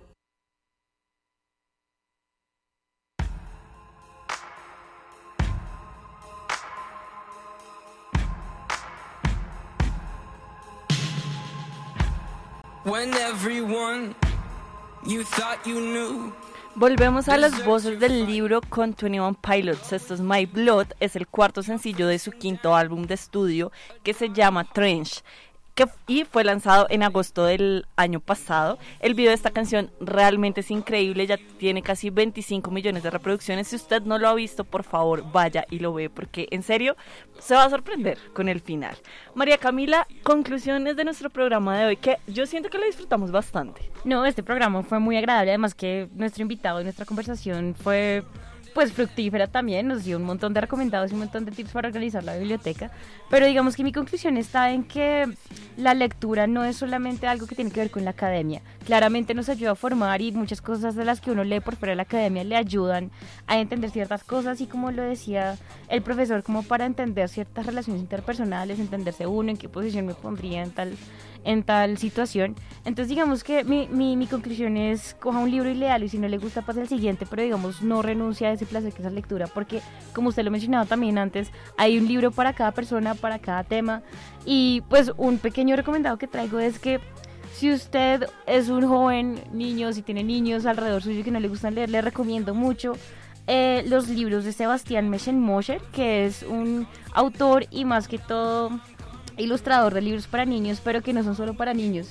When everyone you thought you knew. Volvemos a las voces del libro con 21 Pilots. Esto es My Blood, es el cuarto sencillo de su quinto álbum de estudio que se llama Trench. Y fue lanzado en agosto del año pasado. El video de esta canción realmente es increíble, ya tiene casi 25 millones de reproducciones. Si usted no lo ha visto, por favor, vaya y lo ve, porque en serio se va a sorprender con el final. María Camila, conclusiones de nuestro programa de hoy, que yo siento que lo disfrutamos bastante. No, este programa fue muy agradable, además que nuestro invitado y nuestra conversación fue pues fructífera también, nos dio un montón de recomendados y un montón de tips para organizar la biblioteca, pero digamos que mi conclusión está en que la lectura no es solamente algo que tiene que ver con la academia, claramente nos ayuda a formar y muchas cosas de las que uno lee por fuera de la academia le ayudan a entender ciertas cosas y como lo decía el profesor, como para entender ciertas relaciones interpersonales, entenderse uno, en qué posición me pondría en tal situación. Entonces digamos que mi conclusión es coja un libro y léalo y si no le gusta pasa al siguiente, pero digamos no renuncia a ese placer que es la lectura, porque como usted lo mencionaba también antes, hay un libro para cada persona, para cada tema y pues un pequeño recomendado que traigo es que si usted es un joven niño, si tiene niños alrededor suyo que no le gustan leer, le recomiendo mucho los libros de Sebastián Meschenmoscher, que es un autor y más que todo ilustrador de libros para niños, pero que no son solo para niños.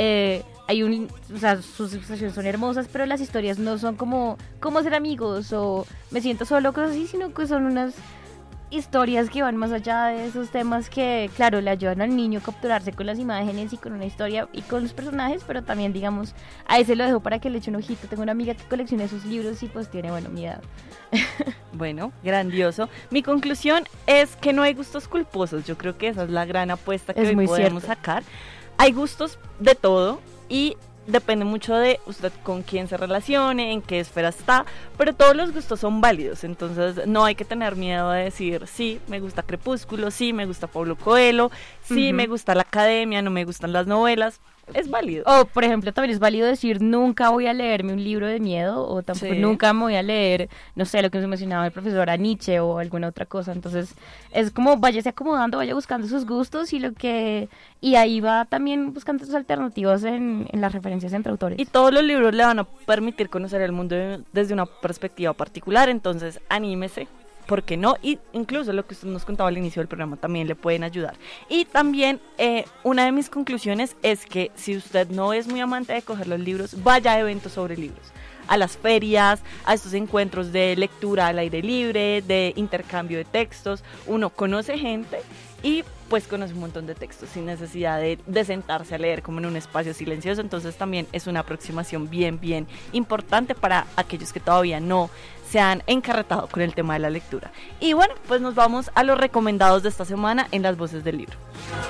O sea, sus ilustraciones son hermosas, pero las historias no son como cómo ser amigos o me siento solo, cosas así, sino que son unas historias que van más allá de esos temas que, claro, le ayudan al niño a capturarse con las imágenes y con una historia y con los personajes, pero también, digamos, a ese lo dejo para que le eche un ojito. Tengo una amiga que colecciona esos libros y pues tiene, bueno, mi edad. Bueno, grandioso. Mi conclusión es que no hay gustos culposos. Yo creo que esa es la gran apuesta que hoy podemos sacar. Hay gustos de todo y depende mucho de usted con quién se relacione, en qué esfera está, pero todos los gustos son válidos, entonces no hay que tener miedo a decir, sí, me gusta Crepúsculo, sí, me gusta Paulo Coelho, sí, me gusta la academia, no me gustan las novelas, es válido. O, por ejemplo, también es válido decir, nunca voy a leerme un libro de miedo, o tampoco nunca me voy a leer, no sé, lo que nos mencionaba el profesor, a Nietzsche o alguna otra cosa. Entonces, es como váyase acomodando, vaya buscando sus gustos y ahí va también buscando sus alternativas en las referencias entre autores. Y todos los libros le van a permitir conocer el mundo desde una perspectiva particular, entonces anímese. ¿Por qué no? Y incluso lo que usted nos contaba al inicio del programa también le pueden ayudar. Y también una de mis conclusiones es que si usted no es muy amante de coger los libros, vaya a eventos sobre libros, a las ferias, a estos encuentros de lectura al aire libre, de intercambio de textos. Uno conoce gente y pues conoce un montón de textos sin necesidad de sentarse a leer como en un espacio silencioso. Entonces también es una aproximación bien importante para aquellos que todavía no se han encarretado con el tema de la lectura. Y bueno, pues nos vamos a los recomendados de esta semana en las voces del libro.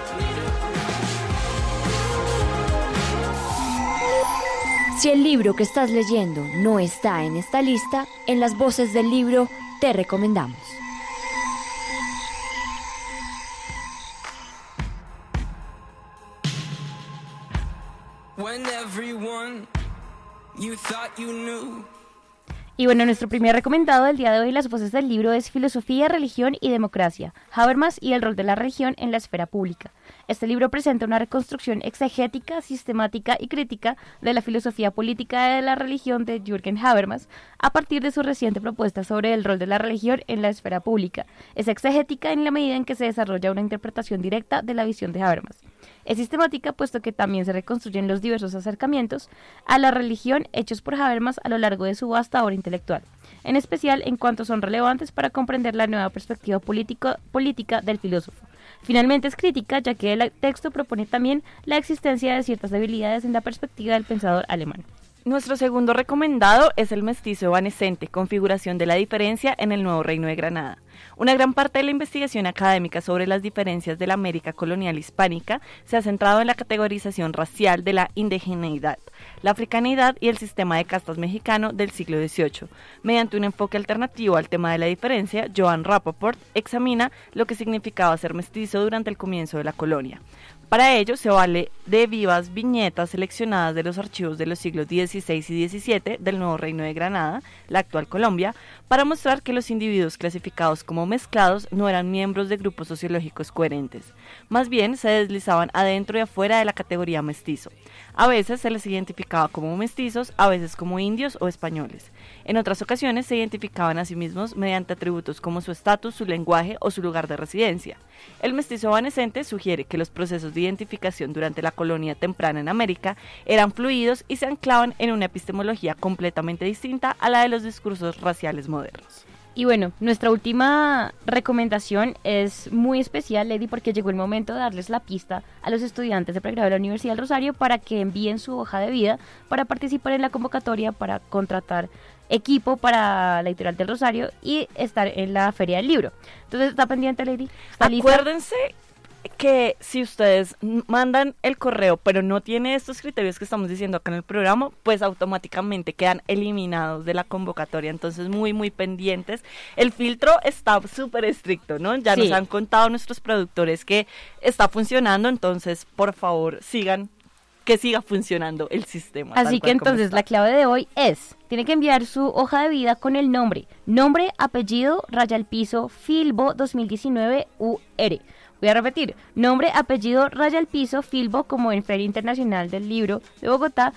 Si el libro que estás leyendo no está en esta lista, en las voces del libro te recomendamos. When everyone you thought you knew. Y bueno, nuestro primer recomendado del día de hoy en las voces del libro es Filosofía, Religión y Democracia, Habermas y el rol de la religión en la esfera pública. Este libro presenta una reconstrucción exegética, sistemática y crítica de la filosofía política de la religión de Jürgen Habermas a partir de su reciente propuesta sobre el rol de la religión en la esfera pública. Es exegética en la medida en que se desarrolla una interpretación directa de la visión de Habermas. Es sistemática puesto que también se reconstruyen los diversos acercamientos a la religión hechos por Habermas a lo largo de su vasta obra intelectual, en especial en cuanto son relevantes para comprender la nueva perspectiva política del filósofo. Finalmente es crítica, ya que el texto propone también la existencia de ciertas debilidades en la perspectiva del pensador alemán. Nuestro segundo recomendado es El mestizo evanescente, configuración de la diferencia en el Nuevo Reino de Granada. Una gran parte de la investigación académica sobre las diferencias de la América colonial hispánica se ha centrado en la categorización racial de la indigeneidad, la africanidad y el sistema de castas mexicano del siglo XVIII. Mediante un enfoque alternativo al tema de la diferencia, Joan Rappaport examina lo que significaba ser mestizo durante el comienzo de la colonia. Para ello se vale de vivas viñetas seleccionadas de los archivos de los siglos XVI y XVII del Nuevo Reino de Granada, la actual Colombia, para mostrar que los individuos clasificados como mezclados no eran miembros de grupos sociológicos coherentes. Más bien se deslizaban adentro y afuera de la categoría mestizo. A veces se les identificaba como mestizos, a veces como indios o españoles. En otras ocasiones se identificaban a sí mismos mediante atributos como su estatus, su lenguaje o su lugar de residencia. El mestizo evanescente sugiere que los procesos de identificación durante la colonia temprana en América eran fluidos y se anclaban en una epistemología completamente distinta a la de los discursos raciales modernos. Y bueno, nuestra última recomendación es muy especial, Lady, porque llegó el momento de darles la pista a los estudiantes de pregrado de la Universidad del Rosario para que envíen su hoja de vida para participar en la convocatoria para contratar equipo para la Editorial del Rosario y estar en la Feria del Libro. Entonces, ¿está pendiente, Lady? ¿Está Acuérdense que si ustedes mandan el correo, pero no tiene estos criterios que estamos diciendo acá en el programa, pues automáticamente quedan eliminados de la convocatoria. Entonces, muy, muy pendientes. El filtro está súper estricto, ¿no? Ya nos han contado nuestros productores que está funcionando, entonces, por favor, que siga funcionando el sistema. Así que entonces la clave de hoy es, tiene que enviar su hoja de vida con el nombre, apellido, raya al piso, Filbo 2019 UR. Voy a repetir, nombre, apellido, raya al piso, Filbo, como en Feria Internacional del Libro de Bogotá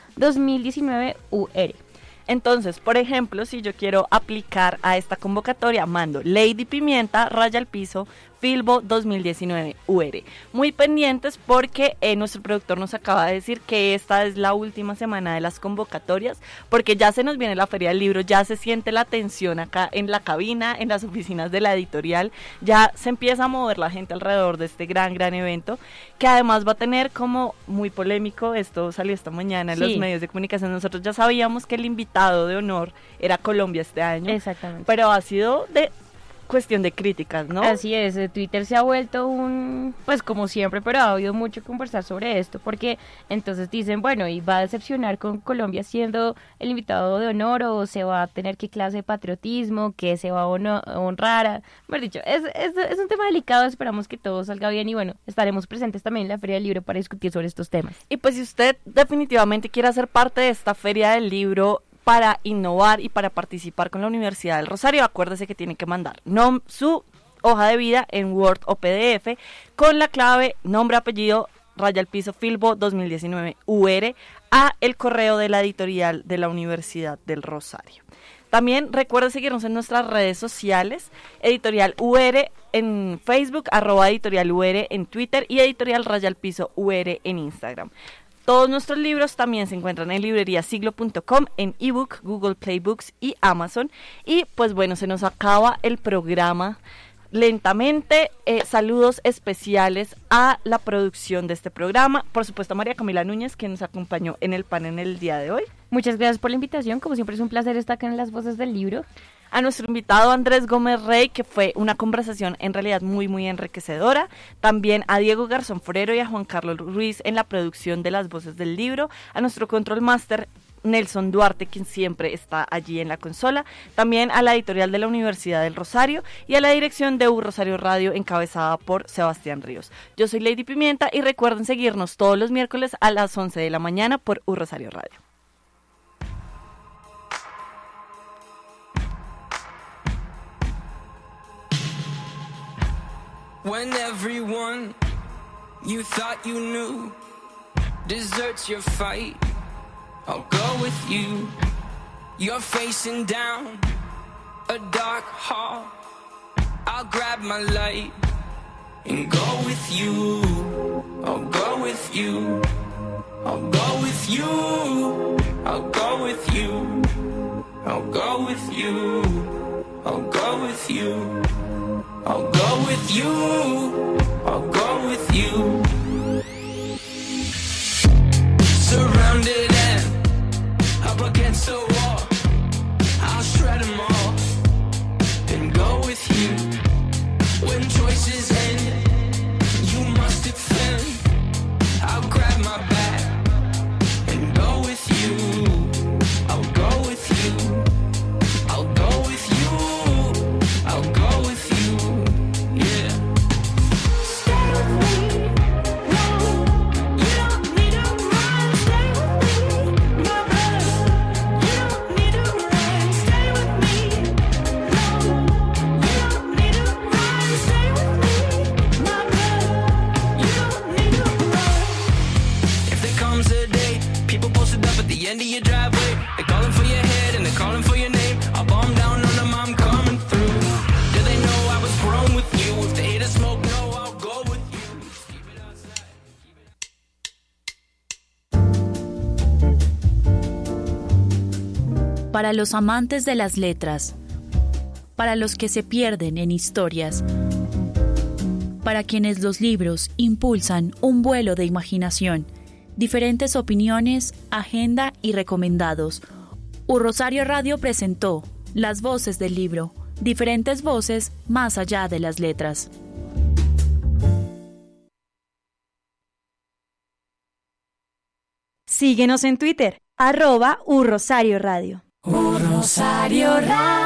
2019 UR. Entonces, por ejemplo, si yo quiero aplicar a esta convocatoria, mando Lady Pimienta, raya al piso, Filbo 2019 UR. Muy pendientes porque nuestro productor nos acaba de decir que esta es la última semana de las convocatorias, porque ya se nos viene la Feria del Libro, ya se siente la tensión acá en la cabina, en las oficinas de la editorial, ya se empieza a mover la gente alrededor de este gran evento, que además va a tener como muy polémico, esto salió esta mañana en los medios de comunicación, nosotros ya sabíamos que el invitado de honor era Colombia este año. Exactamente. Pero ha sido de cuestión de críticas, ¿no? Así es, Twitter se ha vuelto pues como siempre, pero ha habido mucho que conversar sobre esto, porque entonces dicen, bueno, y va a decepcionar con Colombia siendo el invitado de honor, o se va a tener qué clase de patriotismo, que se va a honrar, mejor dicho, es un tema delicado, esperamos que todo salga bien, y bueno, estaremos presentes también en la Feria del Libro para discutir sobre estos temas. Y pues si usted definitivamente quiere ser parte de esta Feria del Libro, para innovar y para participar con la Universidad del Rosario, acuérdese que tiene que mandar su hoja de vida en Word o PDF con la clave nombre, apellido, raya al piso, Filbo 2019 UR a el correo de la editorial de la Universidad del Rosario. También recuerde seguirnos en nuestras redes sociales, Editorial UR en Facebook, @Editorial UR en Twitter y Editorial raya al piso UR en Instagram. Todos nuestros libros también se encuentran en libreriasiglo.com, en ebook, Google Play Books y Amazon. Y pues bueno, se nos acaba el programa lentamente. Saludos especiales a la producción de este programa. Por supuesto, a María Camila Núñez, que nos acompañó en el panel el día de hoy. Muchas gracias por la invitación. Como siempre es un placer estar acá en Las Voces del Libro. A nuestro invitado Andrés Gómez Rey, que fue una conversación en realidad muy, muy enriquecedora. También a Diego Garzón Forero y a Juan Carlos Ruiz en la producción de Las Voces del Libro. A nuestro Control Master Nelson Duarte, quien siempre está allí en la consola. También a la editorial de la Universidad del Rosario y a la dirección de Rosario Radio, encabezada por Sebastián Ríos. Yo soy Lady Pimienta y recuerden seguirnos todos los miércoles a las 11 de la mañana por Rosario Radio. When everyone you thought you knew deserts your fight, I'll go with you. You're facing down a dark hall, I'll grab my light and go with you. I'll go with you. I'll go with you. I'll go with you. I'll go with you. I'll go with you. I'll go with you, I'll go with you. Surrounded and up against the wall, I'll shred them all and go with you. When choices end, you must defend. I'll grab my back and go with you. I'll go with you. I'll go with you. I'll go with you. End of your driveway, they're calling for your head and they're calling for your name. I'll bomb down on them, I'm coming through. Do they know I was grown with you? If they hate a smoke, no, I'll go with you. Para los amantes de las letras, para los que se pierden en historias, para quienes los libros impulsan un vuelo de imaginación, diferentes opiniones, agenda y recomendados. Rosario Radio presentó Las Voces del Libro, diferentes voces más allá de las letras. Síguenos en Twitter, @urrosarioradio. Rosario Radio.